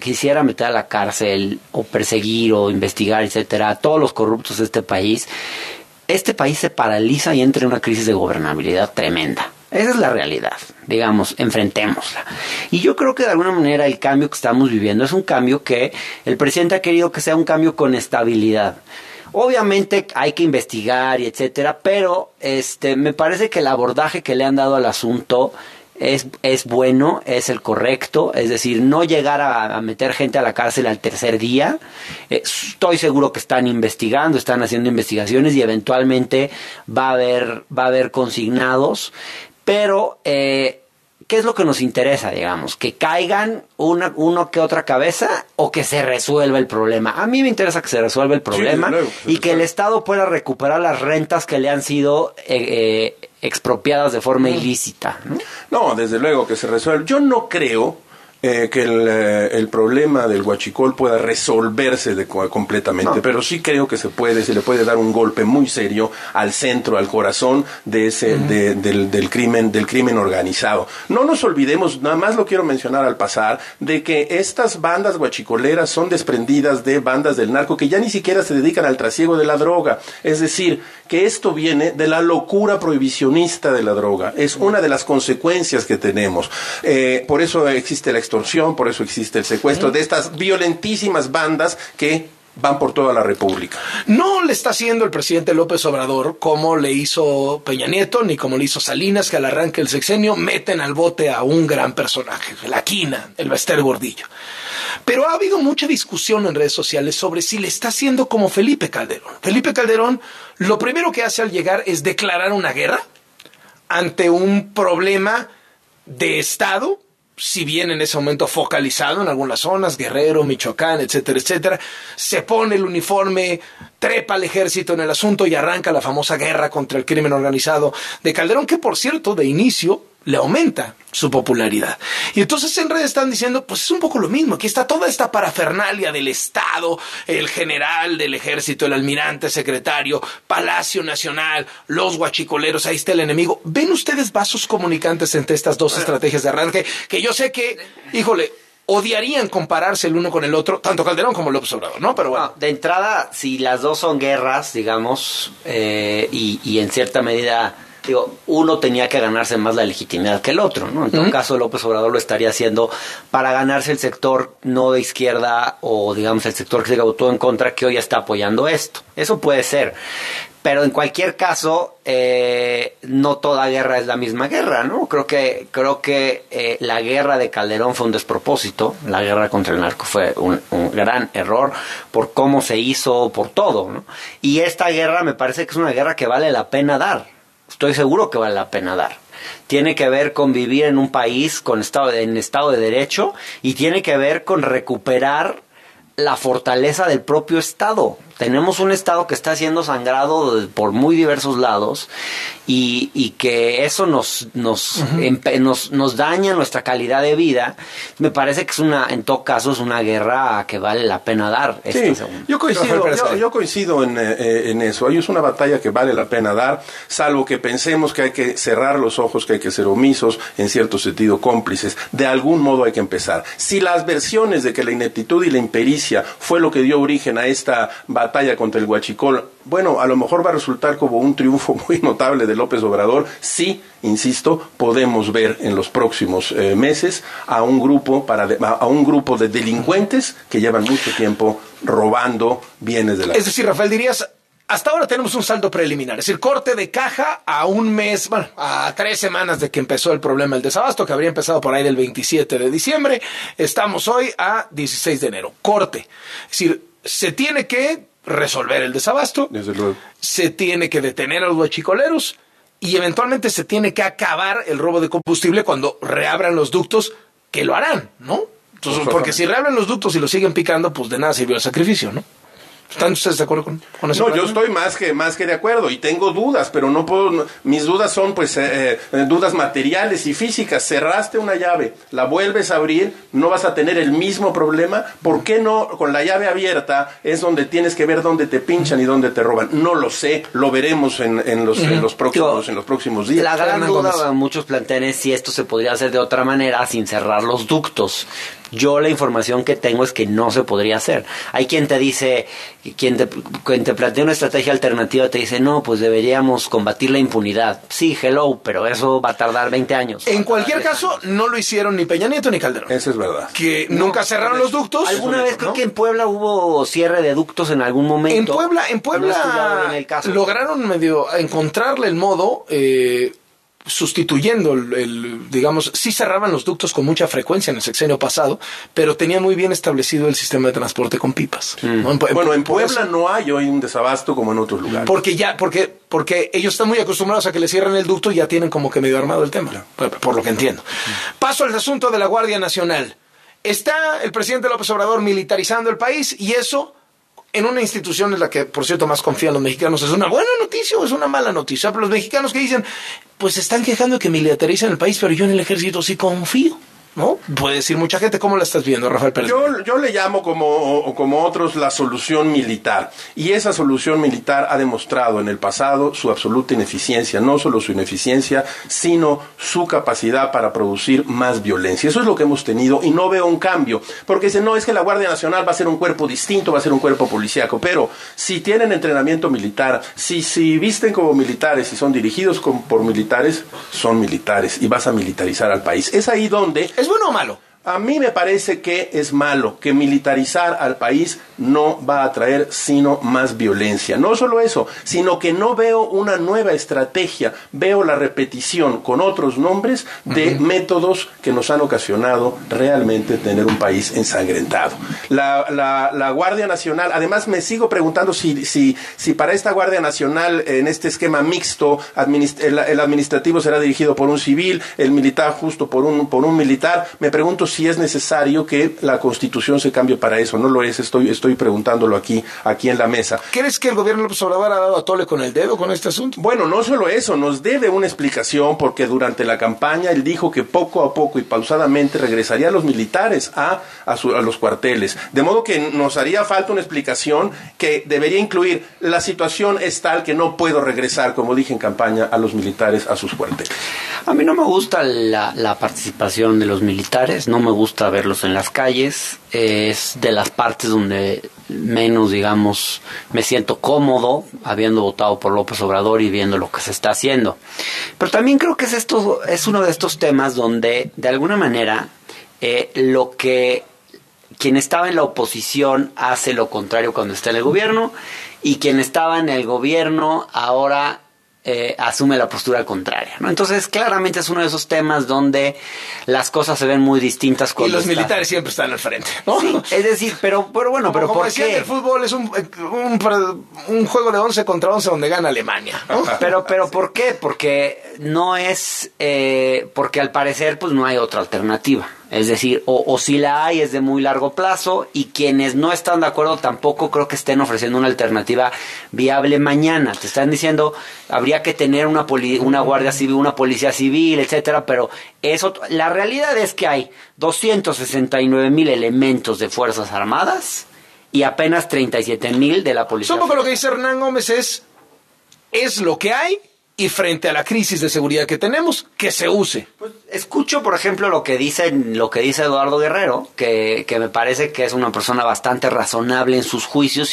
la cárcel o perseguir o investigar, etcétera, a todos los corruptos de este país se paraliza y entra en una crisis de gobernabilidad tremenda. Esa es la realidad, digamos, enfrentémosla. Y yo creo que de alguna manera el cambio que estamos viviendo es un cambio que el presidente ha querido que sea un cambio con estabilidad. Obviamente hay que investigar y etcétera, pero me parece que el abordaje que le han dado al asunto es bueno, es el correcto, es decir, no llegar a meter gente a la cárcel al tercer día. Estoy seguro que están investigando, están haciendo investigaciones y eventualmente va a haber consignados. Pero, ¿qué es lo que nos interesa, digamos? ¿Que caigan uno que otra cabeza o que se resuelva el problema? A mí me interesa que se resuelva el problema, sí, y que el Estado pueda recuperar las rentas que le han sido expropiadas de forma ilícita, ¿no? No, desde luego que se resuelve. Yo no creo que el problema del huachicol pueda resolverse completamente, pero sí creo que se le puede dar un golpe muy serio al centro, al corazón de del crimen organizado. No nos olvidemos, nada más lo quiero mencionar al pasar, de que estas bandas huachicoleras son desprendidas de bandas del narco que ya ni siquiera se dedican al trasiego de la droga. Es decir, que esto viene de la locura prohibicionista de la droga. Es una de las consecuencias que tenemos. Por eso existe la extorsión, por eso existe el secuestro de estas violentísimas bandas que van por toda la República. No le está haciendo el presidente López Obrador como le hizo Peña Nieto, ni como le hizo Salinas, que al arranque del sexenio meten al bote a un gran personaje, la quina, el Bester Gordillo. Pero ha habido mucha discusión en redes sociales sobre si le está haciendo como Felipe Calderón. Felipe Calderón, lo primero que hace al llegar es declarar una guerra ante un problema de Estado, si bien en ese momento focalizado en algunas zonas, Guerrero, Michoacán, etcétera, etcétera. Se pone el uniforme, trepa al ejército en el asunto y arranca la famosa guerra contra el crimen organizado de Calderón, que por cierto, de inicio le aumenta su popularidad. Y entonces en redes están diciendo, pues es un poco lo mismo, aquí está toda esta parafernalia del Estado, el general del ejército, el almirante secretario, Palacio Nacional, los huachicoleros, ahí está el enemigo. ¿Ven ustedes vasos comunicantes entre estas dos estrategias de arranque? Que yo sé que, híjole, odiarían compararse el uno con el otro, tanto Calderón como López Obrador, ¿no? Pero bueno. No, de entrada, si las dos son guerras, digamos, y en cierta medida, digo, uno tenía que ganarse más la legitimidad que el otro, ¿no? En todo caso, López Obrador lo estaría haciendo para ganarse el sector no de izquierda o, digamos, el sector que se votó en contra, que hoy está apoyando esto. Eso puede ser. Pero en cualquier caso, no toda guerra es la misma guerra, ¿no? Creo que la guerra de Calderón fue un despropósito. La guerra contra el narco fue un gran error por cómo se hizo, por todo, ¿no? Y esta guerra me parece que es una guerra que vale la pena dar. Estoy seguro que vale la pena dar. Tiene que ver con vivir en un país en estado de derecho y tiene que ver con recuperar la fortaleza del propio Estado. Tenemos un Estado que está siendo sangrado por muy diversos lados y que eso nos daña nuestra calidad de vida. Me parece que en todo caso es una guerra que vale la pena dar. Sí, yo coincido en eso. Es una batalla que vale la pena dar, salvo que pensemos que hay que cerrar los ojos, que hay que ser omisos, en cierto sentido cómplices. De algún modo hay que empezar. Si las versiones de que la ineptitud y la impericia fue lo que dio origen a esta batalla contra el huachicol, bueno, a lo mejor va a resultar como un triunfo muy notable de López Obrador. Sí, insisto, podemos ver en los próximos meses a un grupo de delincuentes que llevan mucho tiempo robando bienes de la... Es decir, Rafael, dirías, hasta ahora tenemos un saldo preliminar, es decir, corte de caja a un mes, bueno, a 3 semanas de que empezó el problema del desabasto, que habría empezado por ahí del 27 de diciembre, estamos hoy a 16 de enero, corte. Es decir, se tiene que resolver el desabasto, desde luego, se tiene que detener a los huachicoleros y eventualmente se tiene que acabar el robo de combustible cuando reabran los ductos, que lo harán, ¿no? Entonces, porque si reabren los ductos y lo siguen picando, pues de nada sirvió el sacrificio, ¿no? ¿Están ustedes de acuerdo con eso? No, yo estoy más que de acuerdo y tengo dudas, pero no puedo. Mis dudas son dudas materiales y físicas. Cerraste una llave, la vuelves a abrir, no vas a tener el mismo problema. ¿Por qué no con la llave abierta es donde tienes que ver dónde te pinchan y dónde te roban? No lo sé, lo veremos en los próximos días. La gran duda muchos plantean es si esto se podría hacer de otra manera sin cerrar los ductos. Yo la información que tengo es que no se podría hacer. Hay quien te dice, quien te plantea una estrategia alternativa, te dice, no, pues deberíamos combatir la impunidad. Sí, hello, pero eso va a tardar 20 años. En cualquier caso, no lo hicieron ni Peña Nieto ni Calderón. Eso es verdad. Que nunca cerraron los ductos. Alguna vez creo que en Puebla hubo cierre de ductos en algún momento. En Puebla lograron medio encontrarle el modo... sustituyendo digamos, sí cerraban los ductos con mucha frecuencia en el sexenio pasado, pero tenían muy bien establecido el sistema de transporte con pipas. ¿No? En Puebla no hay hoy un desabasto como en otros lugares. Porque ellos están muy acostumbrados a que le cierren el ducto y ya tienen como que medio armado el tema, por lo que entiendo. Paso al asunto de la Guardia Nacional. Está el presidente López Obrador militarizando el país y eso... en una institución en la que, por cierto, más confían los mexicanos, ¿es una buena noticia o es una mala noticia? Pero los mexicanos que dicen, pues se están quejando de que militarizan el país, pero yo en el ejército sí confío, ¿no? Puede decir mucha gente. ¿Cómo la estás viendo, Rafael Pérez? Yo le llamo, como otros, la solución militar. Y esa solución militar ha demostrado en el pasado su absoluta ineficiencia. No solo su ineficiencia, sino su capacidad para producir más violencia. Eso es lo que hemos tenido y no veo un cambio. Porque dicen, no, es que la Guardia Nacional va a ser un cuerpo distinto, va a ser un cuerpo policíaco. Pero si tienen entrenamiento militar, si visten como militares y son dirigidos por militares, son militares y vas a militarizar al país. Es ahí donde... ¿Es bueno o malo? A mí me parece que es malo, que militarizar al país no va a traer sino más violencia. No solo eso, sino que no veo una nueva estrategia, veo la repetición con otros nombres de métodos que nos han ocasionado realmente tener un país ensangrentado. La Guardia Nacional, además me sigo preguntando si para esta Guardia Nacional, en este esquema mixto, el administrativo será dirigido por un civil, el militar justo por un militar. Me pregunto si es necesario que la Constitución se cambie para eso. No lo es, estoy preguntándolo aquí en la mesa. ¿Crees que el gobierno López Obrador ha dado a tole con el dedo con este asunto? Bueno, no solo eso, nos debe una explicación, porque durante la campaña él dijo que poco a poco y pausadamente regresaría a los militares a los cuarteles. De modo que nos haría falta una explicación que debería incluir: la situación es tal que no puedo regresar, como dije en campaña, a los militares a sus cuarteles. A mí no me gusta la participación de los militares, no me gusta verlos en las calles, es de las partes donde menos, digamos, me siento cómodo habiendo votado por López Obrador y viendo lo que se está haciendo. Pero también creo que es uno de estos temas donde, de alguna manera, quien estaba en la oposición hace lo contrario cuando está en el gobierno, y quien estaba en el gobierno ahora asume la postura contraria, ¿no? Entonces, claramente es uno de esos temas donde las cosas se ven muy distintas. Y los militares siempre están al frente, ¿no? Sí, es decir, pero bueno, pero como ¿por decían, qué? El fútbol es un juego de 11 contra 11 donde gana Alemania, ¿no? Pero ¿por qué? Porque no es... porque al parecer, pues no hay otra alternativa. Es decir, o si la hay es de muy largo plazo, y quienes no están de acuerdo tampoco creo que estén ofreciendo una alternativa viable mañana. Te están diciendo, habría que tener una guardia civil, una policía civil, etcétera, pero eso, la realidad es que hay 269,000 elementos de Fuerzas Armadas y apenas 37,000 de la policía. Supongo que lo que dice Hernán Gómez es lo que hay, y frente a la crisis de seguridad que tenemos, que se use. Pues escucho, por ejemplo, lo que dice Eduardo Guerrero, que me parece que es una persona bastante razonable en sus juicios,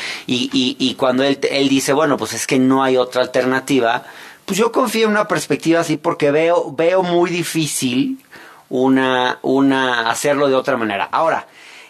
y cuando él dice, bueno, pues es que no hay otra alternativa, pues yo confío en una perspectiva así, porque veo muy difícil hacerlo de otra manera. Ahora,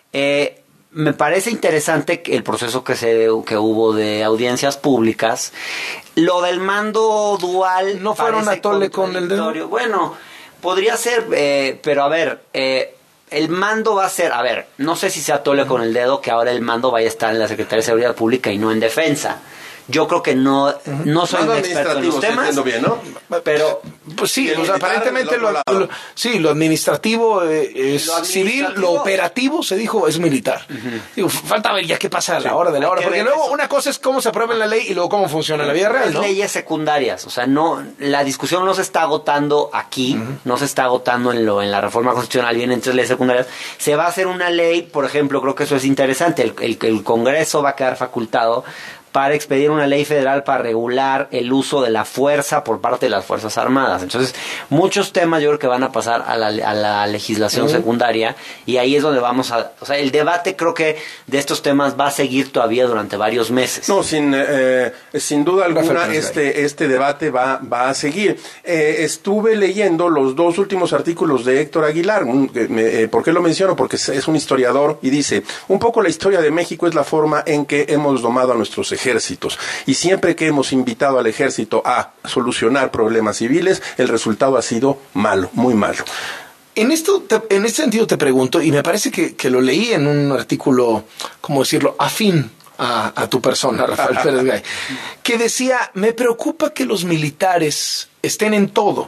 me parece interesante el proceso que hubo de audiencias públicas. Lo del mando dual... ¿No fueron a tole con el dedo? Bueno, podría ser, pero a ver, el mando va a ser... A ver, no sé si sea tole con el dedo que ahora el mando vaya a estar en la Secretaría de Seguridad Pública y no en Defensa. Yo creo que no soy un experto en los temas, bien, ¿no? Pero pues sí, o sea, aparentemente lo administrativo es civil, lo operativo se dijo es militar. Digo, falta ver ya qué pasa a la hora de la hora, porque luego una cosa es cómo se aprueba en la ley y luego cómo funciona en la vida real, ¿no? Leyes secundarias, o sea, la discusión no se está agotando aquí, no se está agotando en la reforma constitucional, vienen 3 leyes secundarias. Se va a hacer una ley, por ejemplo, creo que eso es interesante, el Congreso va a quedar facultado para expedir una ley federal para regular el uso de la fuerza por parte de las Fuerzas Armadas. Entonces, muchos temas yo creo que van a pasar a la legislación secundaria, y ahí es donde o sea, el debate creo que de estos temas va a seguir todavía durante varios meses. No, sin duda alguna este debate va a seguir. Estuve leyendo los 2 últimos artículos de Héctor Aguilar. ¿Por qué lo menciono? Porque es un historiador y dice, un poco la historia de México es la forma en que hemos domado a nuestros ejércitos, y siempre que hemos invitado al ejército a solucionar problemas civiles, el resultado ha sido malo, muy malo. En este sentido te pregunto, y me parece que lo leí en un artículo, ¿cómo decirlo?, afín a tu persona, Rafael Pérez Gay, que decía, me preocupa que los militares estén en todo.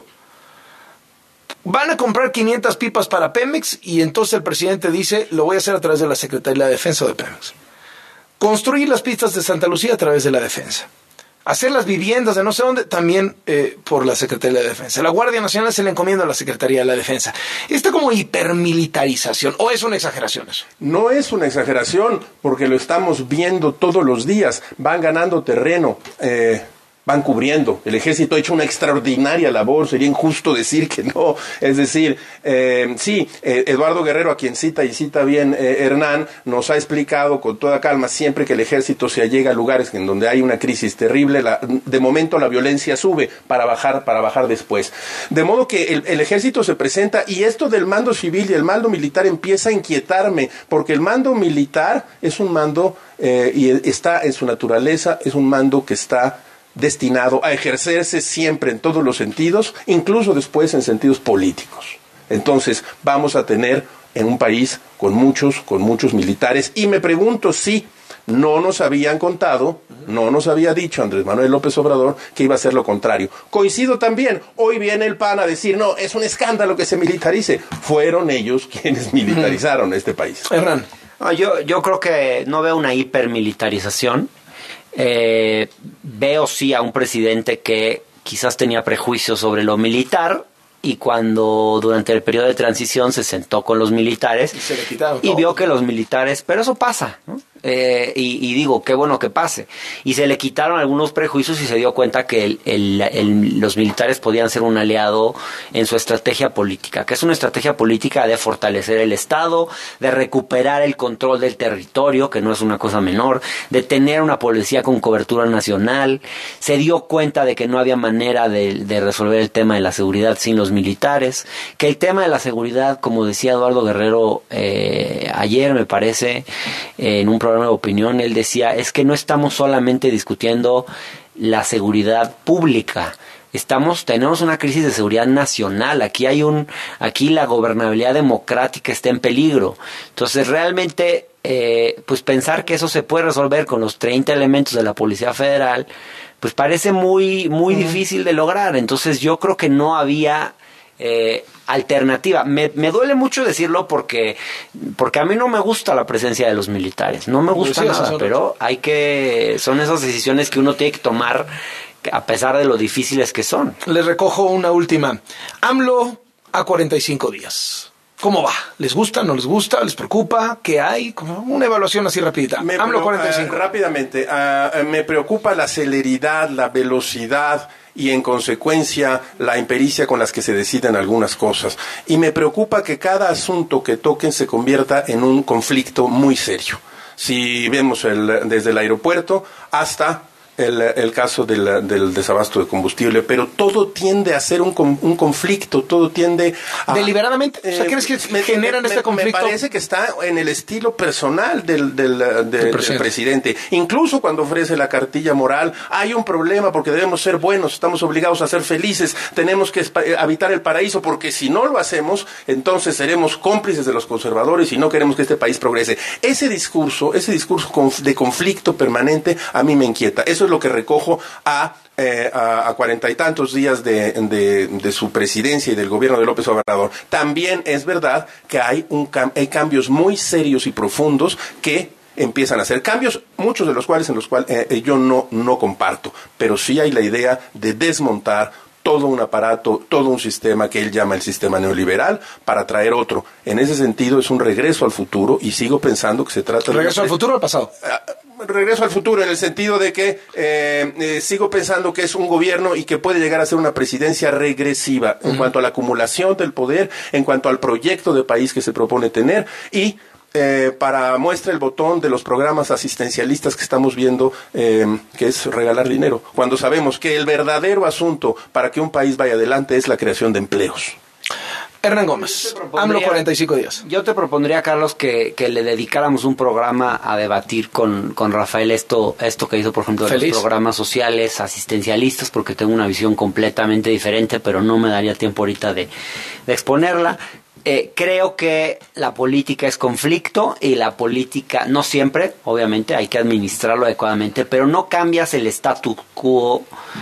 Van a comprar 500 pipas para Pemex, y entonces el presidente dice, lo voy a hacer a través de la Secretaría de Defensa de Pemex. Construir las pistas de Santa Lucía a través de la Defensa. Hacer las viviendas de no sé dónde, también por la Secretaría de Defensa. La Guardia Nacional se le encomienda a la Secretaría de la Defensa. ¿Está como hipermilitarización o es una exageración eso? No es una exageración, porque lo estamos viendo todos los días. Van ganando terreno, van cubriendo. El ejército ha hecho una extraordinaria labor, sería injusto decir que no. Es decir, Eduardo Guerrero, a quien cita bien Hernán, nos ha explicado con toda calma, siempre que el ejército se allega a lugares en donde hay una crisis terrible, de momento la violencia sube para bajar después. De modo que el ejército se presenta, y esto del mando civil y el mando militar empieza a inquietarme, porque el mando militar es un mando, y está en su naturaleza, es un mando que está destinado a ejercerse siempre en todos los sentidos, incluso después en sentidos políticos. Entonces vamos a tener en un país con muchos militares, y me pregunto si no nos habían contado, no nos había dicho Andrés Manuel López Obrador que iba a ser lo contrario. Coincido también, hoy viene el PAN a decir, no, es un escándalo que se militarice. Fueron ellos quienes militarizaron este país. Hernán. Yo creo que no veo una hipermilitarización. Veo sí a un presidente que quizás tenía prejuicios sobre lo militar, y cuando durante el periodo de transición se sentó con los militares y vio que los militares, pero eso pasa, ¿no? Y digo, qué bueno que pase, y se le quitaron algunos prejuicios y se dio cuenta que los militares podían ser un aliado en su estrategia política, que es una estrategia política de fortalecer el Estado, de recuperar el control del territorio, que no es una cosa menor, de tener una policía con cobertura nacional. Se dio cuenta de que no había manera de resolver el tema de la seguridad sin los militares, que el tema de la seguridad, como decía Eduardo Guerrero ayer, me parece, en un programa de opinión, él decía, es que no estamos solamente discutiendo la seguridad pública, tenemos una crisis de seguridad nacional. Aquí la gobernabilidad democrática está en peligro. Entonces realmente pues pensar que eso se puede resolver con los 30 elementos de la Policía Federal, pues parece muy difícil de lograr. Entonces yo creo que no había alternativa. Me duele mucho decirlo porque a mí no me gusta la presencia de los militares, no me gusta nada, pero son esas decisiones que uno tiene que tomar a pesar de lo difíciles que son. Les recojo una última. AMLO a 45 días. ¿Cómo va? ¿Les gusta? ¿No les gusta? ¿Les preocupa? ¿Qué hay? Como una evaluación así rapidita. AMLO 45. Rápidamente, me preocupa la celeridad, la velocidad y en consecuencia la impericia con las que se deciden algunas cosas. Y me preocupa que cada asunto que toquen se convierta en un conflicto muy serio. Si vemos desde el aeropuerto hasta el caso del desabasto de combustible, pero todo tiende a ser un conflicto, todo tiende a... ¿Deliberadamente? O sea, ¿crees que generan este conflicto? Me parece que está en el estilo personal del presidente. Incluso cuando ofrece la cartilla moral, hay un problema porque debemos ser buenos, estamos obligados a ser felices, tenemos que habitar el paraíso, porque si no lo hacemos, entonces seremos cómplices de los conservadores y no queremos que este país progrese. Ese discurso de conflicto permanente a mí me inquieta. Eso es lo que recojo a 40 y tantos días de su presidencia y del gobierno de López Obrador. También es verdad que hay cambios muy serios y profundos que empiezan a hacer cambios, muchos de los cuales yo no comparto, pero sí hay la idea de desmontar todo un aparato, todo un sistema que él llama el sistema neoliberal para traer otro. En ese sentido es un regreso al futuro y sigo pensando que se trata de... ¿Regreso al futuro o al pasado? Regreso al futuro en el sentido de que sigo pensando que es un gobierno y que puede llegar a ser una presidencia regresiva en cuanto a la acumulación del poder, en cuanto al proyecto de país que se propone tener y para muestra el botón de los programas asistencialistas que estamos viendo, que es regalar dinero, cuando sabemos que el verdadero asunto para que un país vaya adelante es la creación de empleos. Hernán Gómez, AMLO 45 días. Yo te propondría, Carlos, que le dedicáramos un programa a debatir con Rafael esto que hizo, por ejemplo, de los programas sociales, asistencialistas, porque tengo una visión completamente diferente, pero no me daría tiempo ahorita de exponerla. Creo que la política es conflicto y la política, no siempre, obviamente, hay que administrarlo adecuadamente, pero no cambias el status quo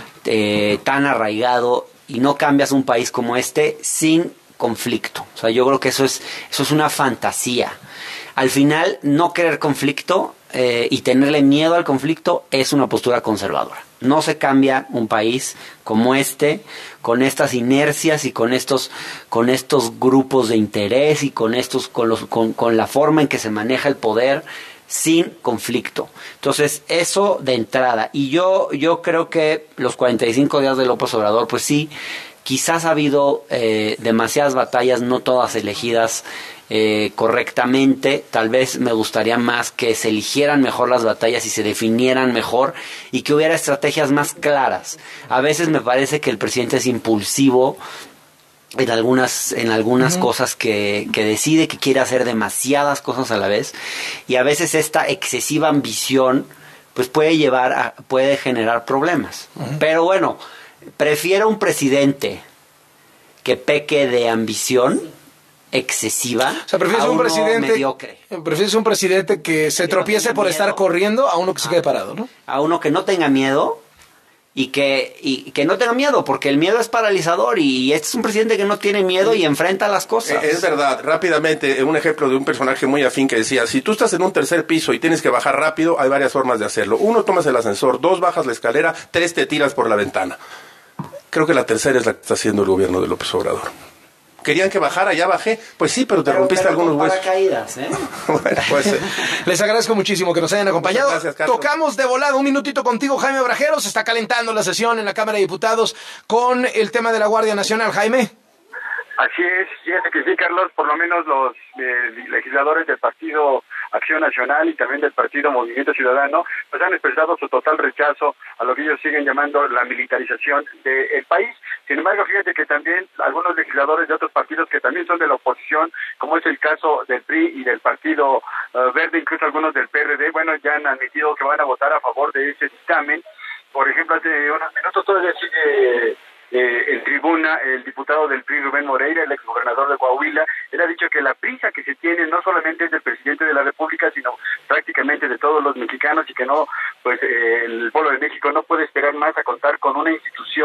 tan arraigado y no cambias un país como este sin conflicto. O sea, yo creo que eso es una fantasía. Al final, no querer conflicto y tenerle miedo al conflicto es una postura conservadora. No se cambia un país como este, con estas inercias y con estos grupos de interés y con la forma en que se maneja el poder sin conflicto. Entonces, eso de entrada. Y yo creo que los 45 días de López Obrador, pues sí, quizás ha habido demasiadas batallas, no todas elegidas correctamente. Tal vez me gustaría más que se eligieran mejor las batallas y se definieran mejor y que hubiera estrategias más claras. A veces me parece que el presidente es impulsivo en algunas cosas que decide, que quiere hacer demasiadas cosas a la vez, y a veces esta excesiva ambición pues puede generar problemas. Pero bueno, prefiero un presidente que peque de ambición excesiva, o sea, prefieres un presidente mediocre. Prefieres un presidente que se tropiece por estar corriendo a uno que se quede parado, ¿no? A uno que no tenga miedo y que no tenga miedo, porque el miedo es paralizador y este es un presidente que no tiene miedo y enfrenta las cosas. Es verdad. Rápidamente, un ejemplo de un personaje muy afín que decía, si tú estás en un tercer piso y tienes que bajar rápido, hay varias formas de hacerlo. 1, tomas el ascensor, 2, bajas la escalera, 3, te tiras por la ventana. Creo que la tercera es la que está haciendo el gobierno de López Obrador. Querían que bajara, ya bajé. Pues sí, pero te rompiste algunos huesos. Paracaídas, ¿eh? Bueno, pues, les agradezco muchísimo que nos hayan acompañado. Gracias, Carlos. Tocamos de volada un minutito contigo, Jaime Obrajero. Se está calentando la sesión en la Cámara de Diputados con el tema de la Guardia Nacional. Jaime. Así es, fíjate que sí, Carlos, por lo menos los legisladores del Partido Acción Nacional y también del Partido Movimiento Ciudadano pues han expresado su total rechazo a lo que ellos siguen llamando la militarización del país. Sin embargo, fíjate que también algunos legisladores de otros partidos que también son de la oposición, como es el caso del PRI y del Partido Verde, incluso algunos del PRD, bueno, ya han admitido que van a votar a favor de ese dictamen. Por ejemplo, hace unos minutos todavía sigue en tribuna el diputado del PRI, Rubén Moreira, el exgobernador de Coahuila. Él ha dicho que la prisa que se tiene no solamente es del presidente de la República, sino prácticamente de todos los mexicanos, y que no, pues el pueblo de México no puede esperar más a contar con una institución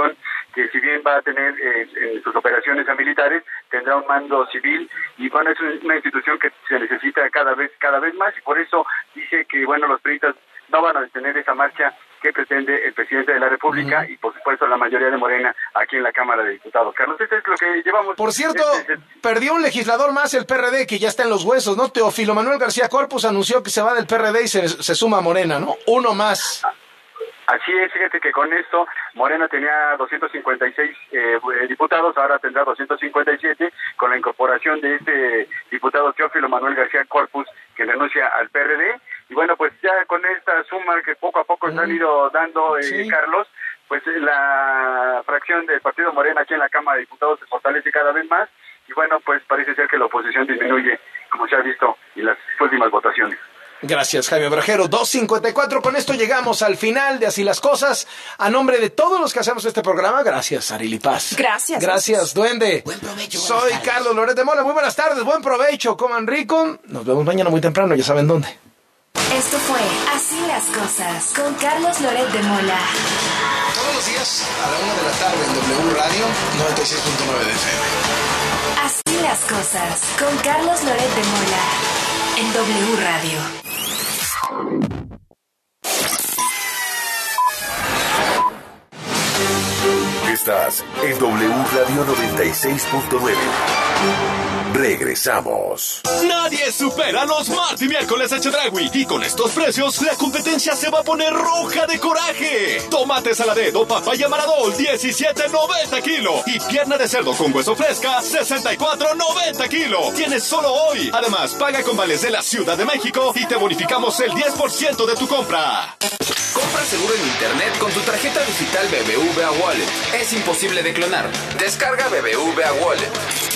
que si bien va a tener en sus operaciones a militares, tendrá un mando civil, y bueno, es una institución que se necesita cada vez más, y por eso dice que, bueno, los priistas no van a detener esa marcha que pretende el presidente de la República y, por supuesto, la mayoría de Morena aquí en la Cámara de Diputados. Carlos, esto es lo que llevamos. Por cierto, perdió un legislador más el PRD, que ya está en los huesos, ¿no? Teófilo Manuel García Corpus anunció que se va del PRD y se suma a Morena, ¿no? Uno más. Así es, fíjate que con esto Morena tenía 256 diputados, ahora tendrá 257 con la incorporación de este diputado Teófilo Manuel García Corpus, que renuncia al PRD. Y bueno, pues ya con esta suma que poco a poco se han ido dando, Carlos, pues la fracción del Partido Morena aquí en la Cámara de Diputados se fortalece cada vez más. Y bueno, pues parece ser que la oposición disminuye, como se ha visto en las últimas votaciones. Gracias, Jaime Brajero. 2:54. Con esto llegamos al final de Así las Cosas. A nombre de todos los que hacemos este programa, gracias, Arely Paz. Gracias. Gracias, Duende. Buen provecho. Soy Carlos Loret de Mola. Muy buenas tardes, buen provecho. Coman rico. Nos vemos mañana muy temprano, ya saben dónde. Esto fue Así las Cosas con Carlos Loret de Mola. Todos los días a la 1 de la tarde en W Radio 96.9 de FM. Así las Cosas con Carlos Loret de Mola en W Radio. Estás en W Radio 96.9. Regresamos. Nadie supera los Martes y Miércoles a Chedraui. Y con estos precios, la competencia se va a poner roja de coraje. Tomate saladez o papaya maradol, 17.90 kilo. Y pierna de cerdo con hueso fresca, 64.90 kilo. Tienes solo hoy. Además, paga con vales de la Ciudad de México y te bonificamos el 10% de tu compra. Compra seguro en internet con tu tarjeta digital BBVA Wallet. Es imposible de clonar. Descarga BBVA Wallet.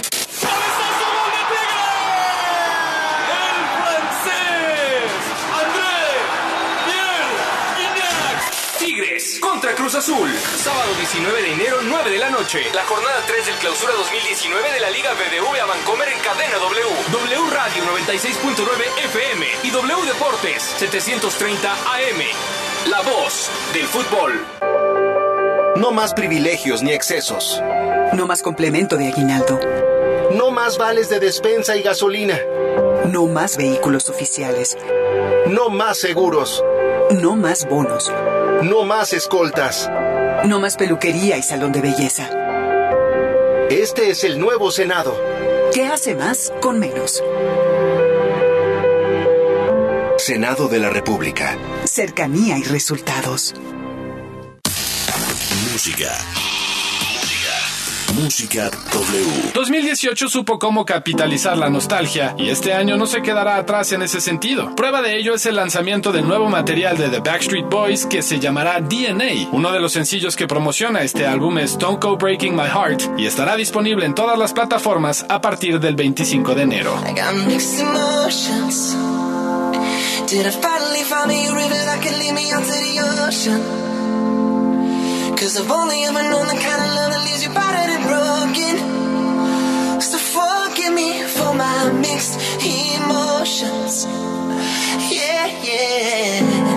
Tigres contra Cruz Azul. Sábado 19 de enero, 9 de la noche. La jornada 3 del Clausura 2019 de la Liga BBVA Bancomer en cadena W. W Radio 96.9 FM y W Deportes 730 AM. La voz del fútbol. No más privilegios ni excesos. No más complemento de aguinaldo. No más vales de despensa y gasolina. No más vehículos oficiales. No más seguros. No más bonos. No más escoltas. No más peluquería y salón de belleza. Este es el nuevo Senado. ¿Qué hace más con menos? Senado de la República. Cercanía y resultados. Música W. 2018 supo cómo capitalizar la nostalgia y este año no se quedará atrás en ese sentido. Prueba de ello es el lanzamiento del nuevo material de The Backstreet Boys que se llamará DNA. Uno de los sencillos que promociona este álbum es Don't Go Breaking My Heart y estará disponible en todas las plataformas a partir del 25 de enero. Did I finally find me a river that can lead me out to the ocean? Cause I've only ever known the kind of love that leaves you battered and broken. So forgive me for my mixed emotions. Yeah, yeah.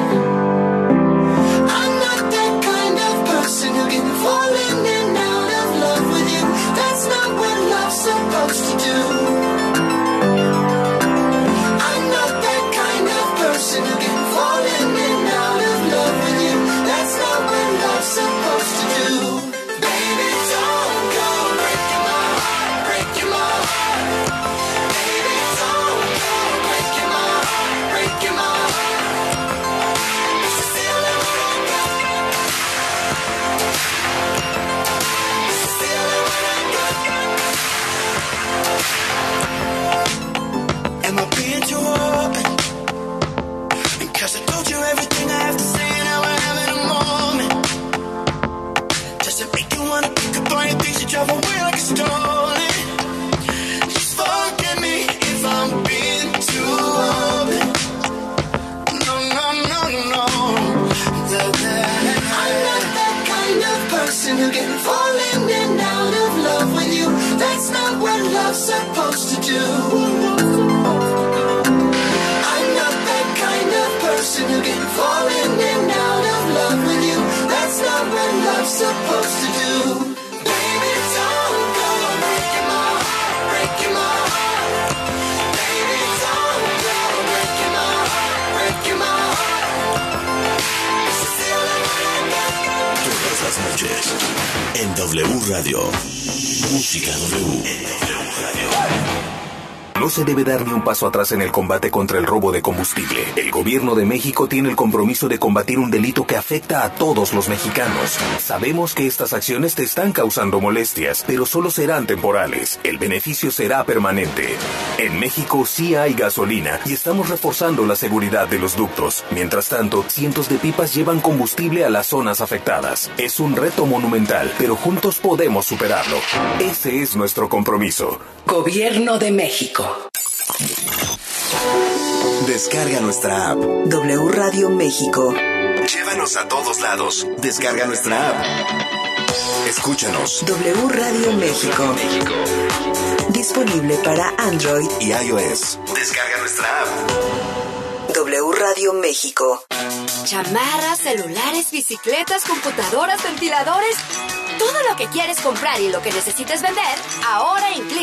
I'm not that kind of person who can fall in and out of love with you. That's not what love's supposed to do. Who can fall in and out of love with you. That's not what love's supposed to do. Baby, don't go breaking my heart, breaking my heart. Baby, don't go breaking my heart, breaking my heart. This is the only one I got. This is the only one I got. Am I being too open? Cause I told you everything I have to say, now we're having a moment. Does it make you wanna pick up all your things and drive away like a stolen? Just forgive me if I'm being too open. No, no, no, no. I'm not that kind of person who can fall in and out of love with you. That's not what love's supposed to do. Who can fall in and out of love with you. That's not what love's supposed to do. Radio. Música W. No se debe dar ni un paso atrás en el combate contra el robo de combustible. El gobierno de México tiene el compromiso de combatir un delito que afecta a todos los mexicanos. Sabemos que estas acciones te están causando molestias, pero solo serán temporales. El beneficio será permanente. En México sí hay gasolina y estamos reforzando la seguridad de los ductos. Mientras tanto, cientos de pipas llevan combustible a las zonas afectadas. Es un reto monumental, pero juntos podemos superarlo. Ese es nuestro compromiso. Gobierno de México. Descarga nuestra app. W Radio México. Llévanos a todos lados. Descarga nuestra app. Escúchanos. W Radio México. Disponible para Android y iOS. Descarga nuestra app. W Radio México. Chamarras, celulares, bicicletas, computadoras, ventiladores. Todo lo que quieres comprar y lo que necesites vender, ahora en Click